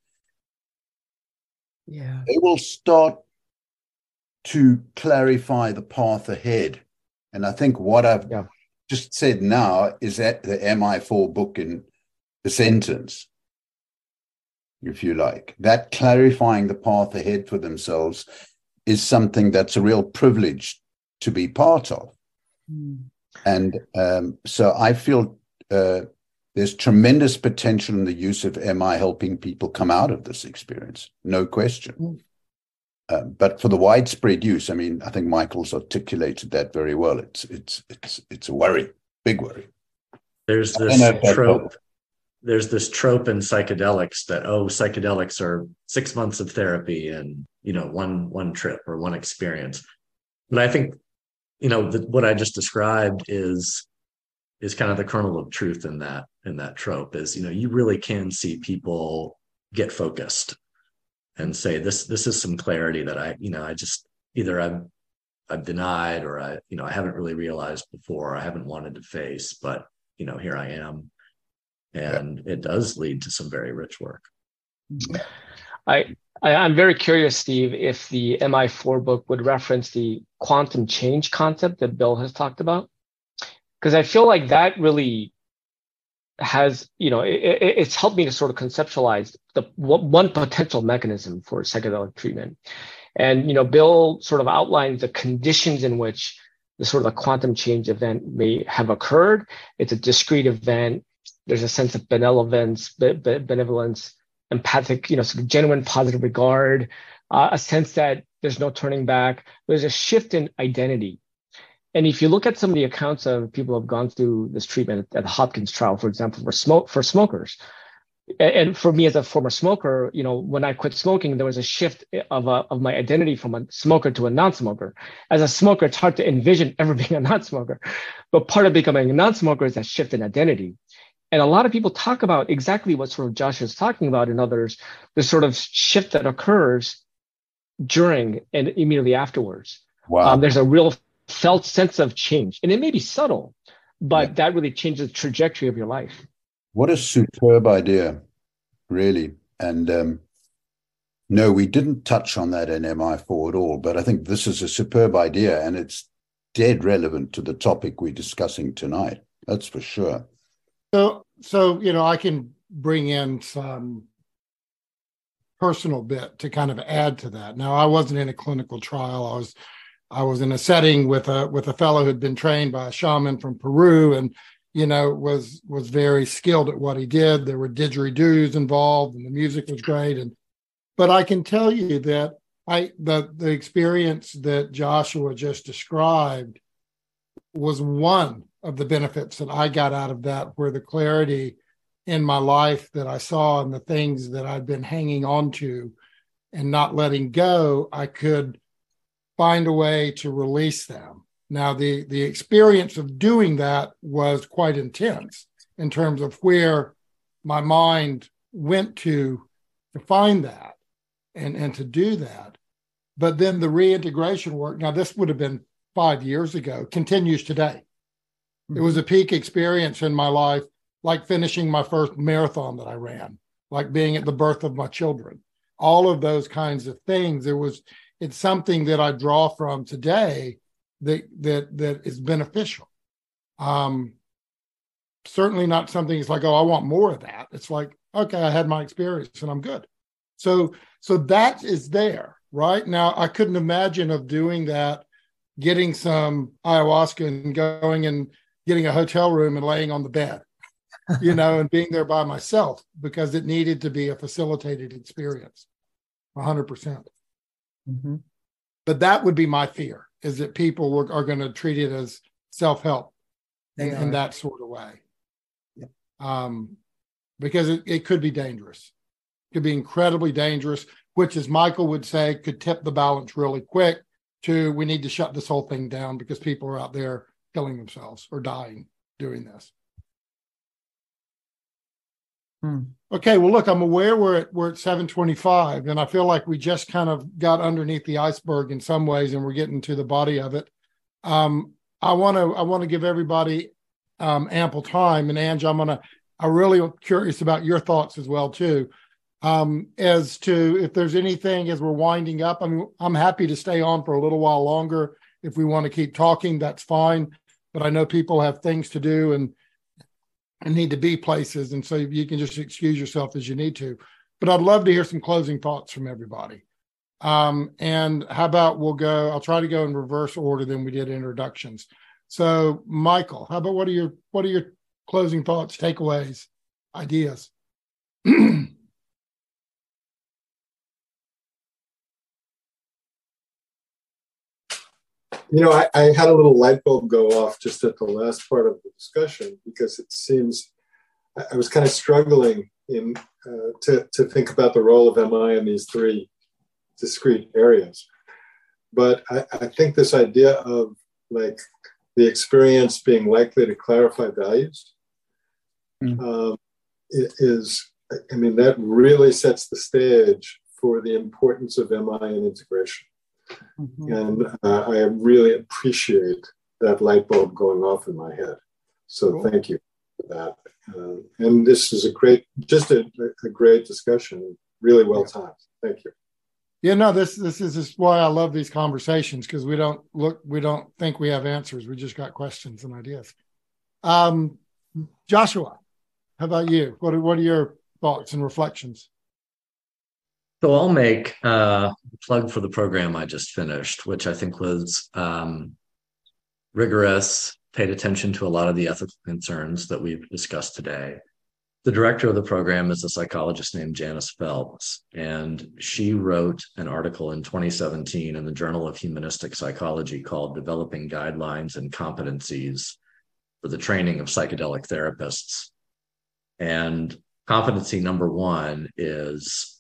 [SPEAKER 2] they will start to clarify the path ahead. And I think what I've just said now is that the MI4 book in the sentence, if you like, that clarifying the path ahead for themselves is something that's a real privilege to be part of.
[SPEAKER 4] Mm.
[SPEAKER 2] And so I feel there's tremendous potential in the use of MI helping people come out of this experience, no question.
[SPEAKER 4] Mm.
[SPEAKER 2] But for the widespread use, I mean, I think Michael's articulated that very well. It's a worry, big worry.
[SPEAKER 5] There's this trope. There's this trope in psychedelics that, psychedelics are 6 months of therapy and, one trip or one experience. But I think, what I just described is kind of the kernel of truth in that trope is, you really can see people get focused and say, this is some clarity that I just either I've denied or I haven't really realized before, I haven't wanted to face, but, here I am. And it does lead to some very rich work.
[SPEAKER 6] I'm very curious, Steve, if the MI4 book would reference the quantum change concept that Bill has talked about. Because I feel like that really has, it's helped me to sort of conceptualize one potential mechanism for psychedelic treatment. And, Bill sort of outlines the conditions in which the sort of a quantum change event may have occurred. It's a discrete event. There's a sense of benevolence, empathic, sort of genuine positive regard, a sense that there's no turning back. There's a shift in identity. And if you look at some of the accounts of people who have gone through this treatment at the Hopkins trial, for example, for smokers, and for me as a former smoker, when I quit smoking, there was a shift of my identity from a smoker to a non-smoker. As a smoker, it's hard to envision ever being a non-smoker, but part of becoming a non-smoker is that shift in identity. And a lot of people talk about exactly what sort of Josh is talking about and others, the sort of shift that occurs during and immediately afterwards.
[SPEAKER 2] Wow.
[SPEAKER 6] There's a real felt sense of change, and it may be subtle, but that really changes the trajectory of your life.
[SPEAKER 2] What a superb idea, really. And no, we didn't touch on that in MI4 at all, but I think this is a superb idea and it's dead relevant to the topic we're discussing tonight. That's for sure.
[SPEAKER 1] So I can bring in some personal bit to kind of add to that. Now, I wasn't in a clinical trial. I was in a setting with a fellow who'd been trained by a shaman from Peru, and was very skilled at what he did. There were didgeridoos involved, and the music was great. But I can tell you that the experience that Joshua just described was one of the benefits that I got out of that, where the clarity in my life that I saw and the things that I'd been hanging on to and not letting go, I could find a way to release them. Now, the experience of doing that was quite intense in terms of where my mind went to find that and to do that. But then the reintegration work, now this would have been 5 years ago, continues today. It was a peak experience in my life, like finishing my first marathon that I ran, like being at the birth of my children, all of those kinds of things. It's something that I draw from today that is beneficial. Certainly not something it's like, oh, I want more of that. It's like, okay, I had my experience and I'm good. So that is there, right? Now, I couldn't imagine of doing that, getting some ayahuasca and going and getting a hotel room and laying on the bed, and being there by myself, because it needed to be a facilitated experience, 100%. Mm-hmm. But that would be my fear, is that people are going to treat it as self-help in that sort of way. Yeah. Because it could be dangerous. It could be incredibly dangerous, which, as Michael would say, could tip the balance really quick to, we need to shut this whole thing down because people are out there killing themselves or dying doing this. Okay, well, look, I'm aware we're at 7:25, and I feel like we just kind of got underneath the iceberg in some ways, and we're getting to the body of it. I want to give everybody ample time, and Ange, I'm really curious about your thoughts as well too, as to if there's anything as we're winding up. I mean, I'm happy to stay on for a little while longer if we want to keep talking. That's fine, but I know people have things to do and need to be places, and so you can just excuse yourself as you need to. But I'd love to hear some closing thoughts from everybody. And how about I'll try to go in reverse order than we did introductions. So, Michael, how about what are your closing thoughts, takeaways, ideas?
[SPEAKER 7] I had a little light bulb go off just at the last part of the discussion, because it seems I was kind of struggling to think about the role of MI in these three discrete areas. But I think this idea of like the experience being likely to clarify values that really sets the stage for the importance of MI and integration. Mm-hmm. And I really appreciate that light bulb going off in my head. So cool. Thank you for that. And this is a great discussion, really well timed. Thank you.
[SPEAKER 1] Yeah, no, this is why I love these conversations, because we don't think we have answers. We just got questions and ideas. Joshua, how about you? What are your thoughts and reflections?
[SPEAKER 5] So I'll make a plug for the program I just finished, which I think was rigorous, paid attention to a lot of the ethical concerns that we've discussed today. The director of the program is a psychologist named Janice Phelps, and she wrote an article in 2017 in the Journal of Humanistic Psychology called Developing Guidelines and Competencies for the Training of Psychedelic Therapists. And competency number one is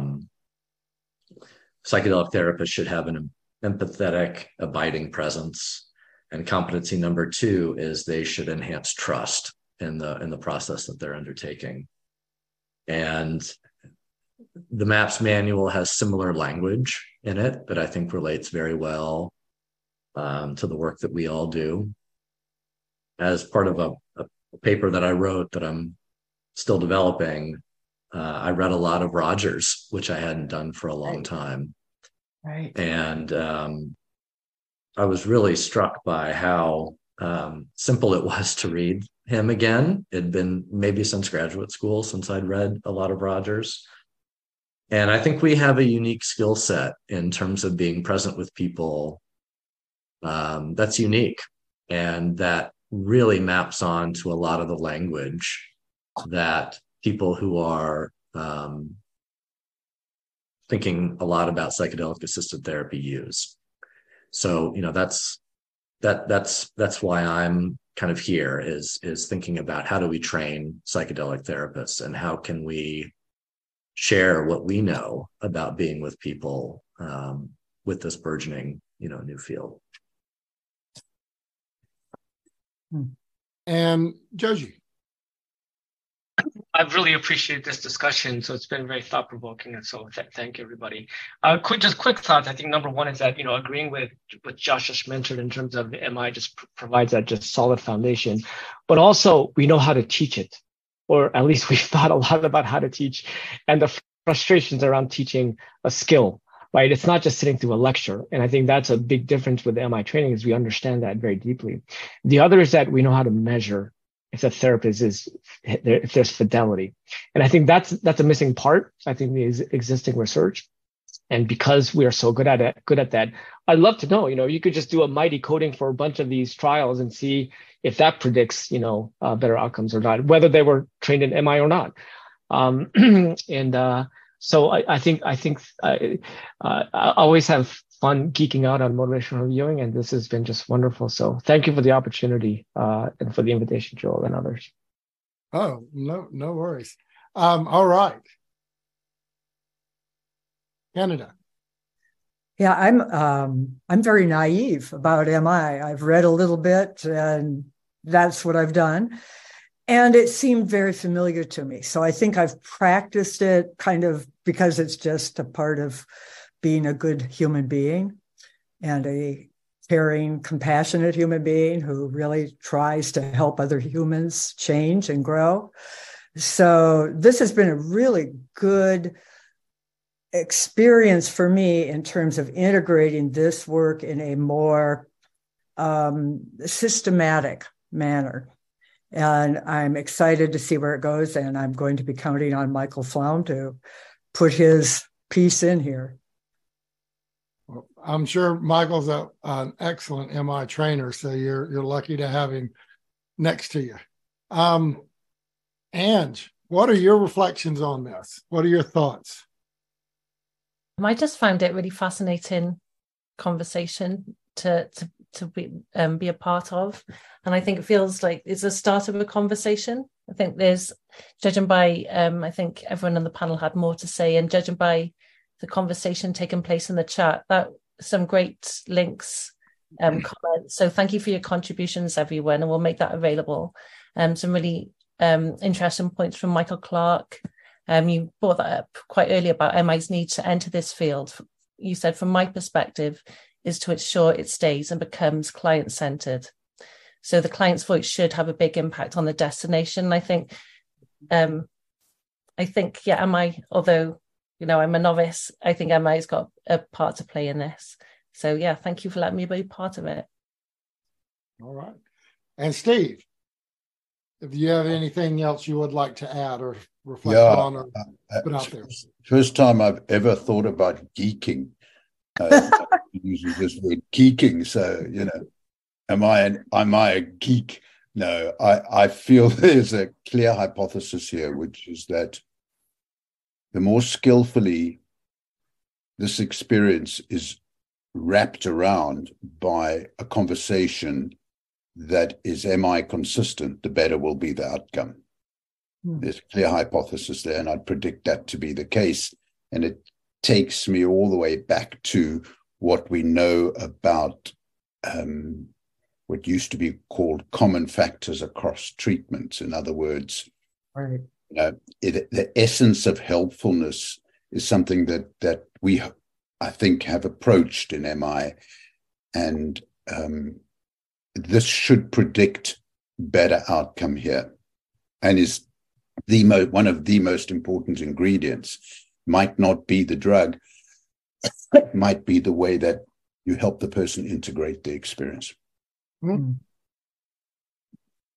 [SPEAKER 5] psychedelic therapists should have an empathetic, abiding presence. And competency number two is they should enhance trust in the process that they're undertaking. And the MAPS manual has similar language in it that I think relates very well to the work that we all do. As part of a paper that I wrote that I'm still developing, I read a lot of Rogers, which I hadn't done for a long time.
[SPEAKER 3] Right.
[SPEAKER 5] And I was really struck by how simple it was to read him again. It'd been maybe since graduate school since I'd read a lot of Rogers. And I think we have a unique skill set in terms of being present with people that's unique and that really maps on to a lot of the language that people who are thinking a lot about psychedelic assisted therapy use. So, that's why I'm kind of here is thinking about how do we train psychedelic therapists and how can we share what we know about being with people with this burgeoning, new field.
[SPEAKER 1] And Joji.
[SPEAKER 8] I've really appreciated this discussion. So it's been very thought provoking. And so thank you, everybody. Quick thoughts. I think number one is that, agreeing with what Josh just mentioned in terms of MI just provides that just solid foundation, but also we know how to teach it, or at least we've thought a lot about how to teach and the frustrations around teaching a skill, right? It's not just sitting through a lecture. And I think that's a big difference with MI training is we understand that very deeply. The other is that we know how to measure if the therapist if there's fidelity. And I think that's a missing part, I think, the existing research. And because we are so good at that, I'd love to know, you could just do a mighty coding for a bunch of these trials and see if that predicts, better outcomes or not, whether they were trained in MI or not. So I think I always have fun geeking out on motivational reviewing, and this has been just wonderful. So thank you for the opportunity and for the invitation, Joel and others.
[SPEAKER 1] Oh, no worries. All right. Canada.
[SPEAKER 4] Yeah, I'm very naive about MI. I've read a little bit, and that's what I've done. And it seemed very familiar to me. So I think I've practiced it kind of because it's just a part of being a good human being and a caring, compassionate human being who really tries to help other humans change and grow. So this has been a really good experience for me in terms of integrating this work in a more systematic manner. And I'm excited to see where it goes. And I'm going to be counting on Michael Pflaum to put his piece in here.
[SPEAKER 1] Well, I'm sure Michael's an excellent MI trainer, so you're lucky to have him next to you. Ange, what are your reflections on this? What are your thoughts?
[SPEAKER 3] I just found it really fascinating conversation to be a part of, and I think it feels like it's a start of a conversation. I think there's, judging by I think everyone on the panel had more to say, and judging by the conversation taking place in the chat, that some great links, comments. So thank you for your contributions, everyone, and we'll make that available. Some really interesting points from Michael Clark. You brought that up quite early about MI's need to enter this field. You said, from my perspective, is to ensure it stays and becomes client-centered. So the client's voice should have a big impact on the destination. I think, MI, although, I'm a novice, I think MI's got a part to play in this. So yeah, thank you for letting me be part of it.
[SPEAKER 1] All right. And Steve, if you have anything else you would like to add or reflect on or put out there.
[SPEAKER 2] First time I've ever thought about geeking. Using this word geeking. So, am I a geek? No, I feel there's a clear hypothesis here, which is that the more skillfully this experience is wrapped around by a conversation that is MI consistent, the better will be the outcome. There's a clear hypothesis there, and I'd predict that to be the case. And it takes me all the way back to what we know about what used to be called common factors across treatments. In other words,
[SPEAKER 4] right.
[SPEAKER 2] The essence of helpfulness is something that we, I think, have approached in MI, and this should predict better outcome here, and is one of the most important ingredients. Might not be the drug, it might be the way that you help the person integrate the experience.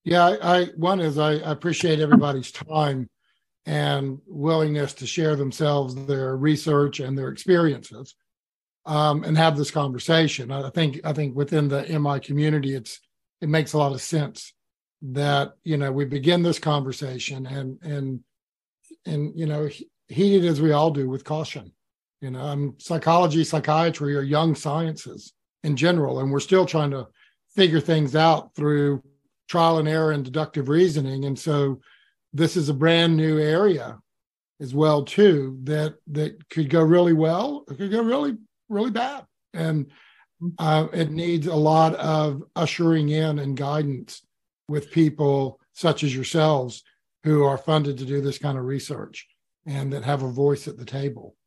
[SPEAKER 1] Yeah, I appreciate everybody's time and willingness to share themselves, their research and their experiences, and have this conversation. I think within the MI community, it makes a lot of sense that, we begin this conversation and heated as we all do, with caution. Psychology, psychiatry are young sciences in general, and we're still trying to figure things out through trial and error and deductive reasoning. And so this is a brand new area as well, too, that could go really well. It could go really, really bad. And it needs a lot of ushering in and guidance with people such as yourselves who are funded to do this kind of research and that have a voice at the table.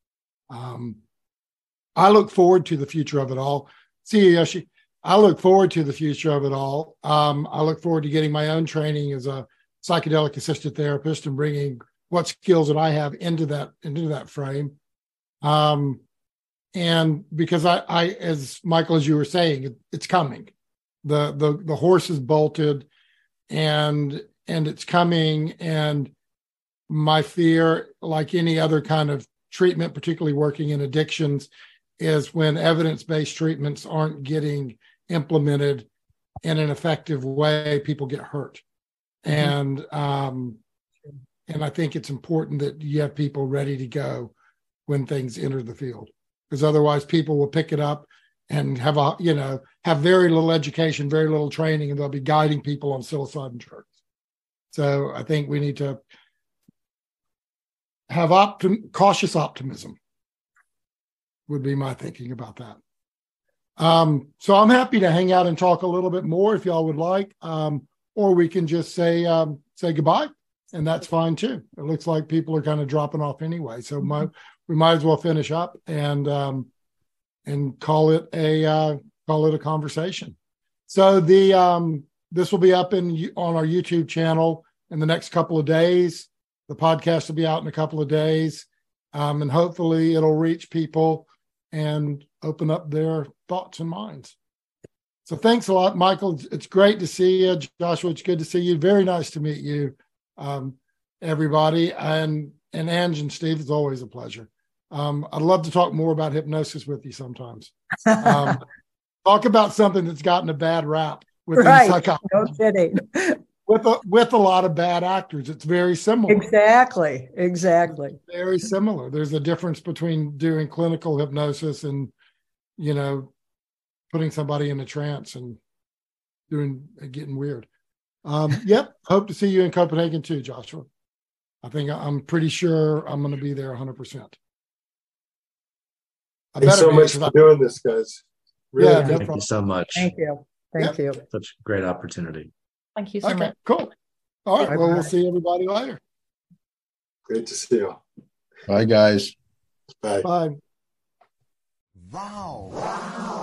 [SPEAKER 1] I look forward to the future of it all. See you, Yoshi. I look forward to the future of it all. I look forward to getting my own training as a psychedelic assisted therapist and bringing what skills that I have into that frame. And because I, as Michael, as you were saying, it's coming. The horse is bolted, and it's coming. And my fear, like any other kind of treatment, particularly working in addictions, is when evidence-based treatments aren't getting implemented in an effective way, people get hurt. Mm-hmm. And I think it's important that you have people ready to go when things enter the field, because otherwise people will pick it up and have very little education, very little training, and they'll be guiding people on psilocybin drugs. So I think we need to have cautious optimism would be my thinking about that. So I'm happy to hang out and talk a little bit more if y'all would like, or we can just say goodbye, and that's fine too. It looks like people are kind of dropping off anyway, so we might as well finish up and call it a conversation. So this will be up on our YouTube channel in the next couple of days. The podcast will be out in a couple of days, and hopefully it'll reach people and open up their thoughts and minds. So thanks a lot, Michael. It's great to see you. Joshua, it's good to see you. Very nice to meet you, everybody. And Ange and Steve, it's always a pleasure. I'd love to talk more about hypnosis with you sometimes. Talk about something that's gotten a bad rap within psychology.
[SPEAKER 4] No kidding.
[SPEAKER 1] With a lot of bad actors. It's very similar.
[SPEAKER 4] Exactly.
[SPEAKER 1] It's very similar. There's a difference between doing clinical hypnosis and, putting somebody in a trance and getting weird. Yep. Hope to see you in Copenhagen too, Joshua. I'm pretty sure I'm going to be there 100%.
[SPEAKER 7] Thanks so much for doing this, guys.
[SPEAKER 5] Really, yeah, thank you so much.
[SPEAKER 4] Thank you. Thank you.
[SPEAKER 5] Such a great opportunity.
[SPEAKER 3] Thank you so much.
[SPEAKER 1] Cool. All right. Well, we'll see everybody later.
[SPEAKER 7] Great to see you.
[SPEAKER 2] Bye, guys.
[SPEAKER 7] Bye.
[SPEAKER 1] Bye.
[SPEAKER 9] Wow.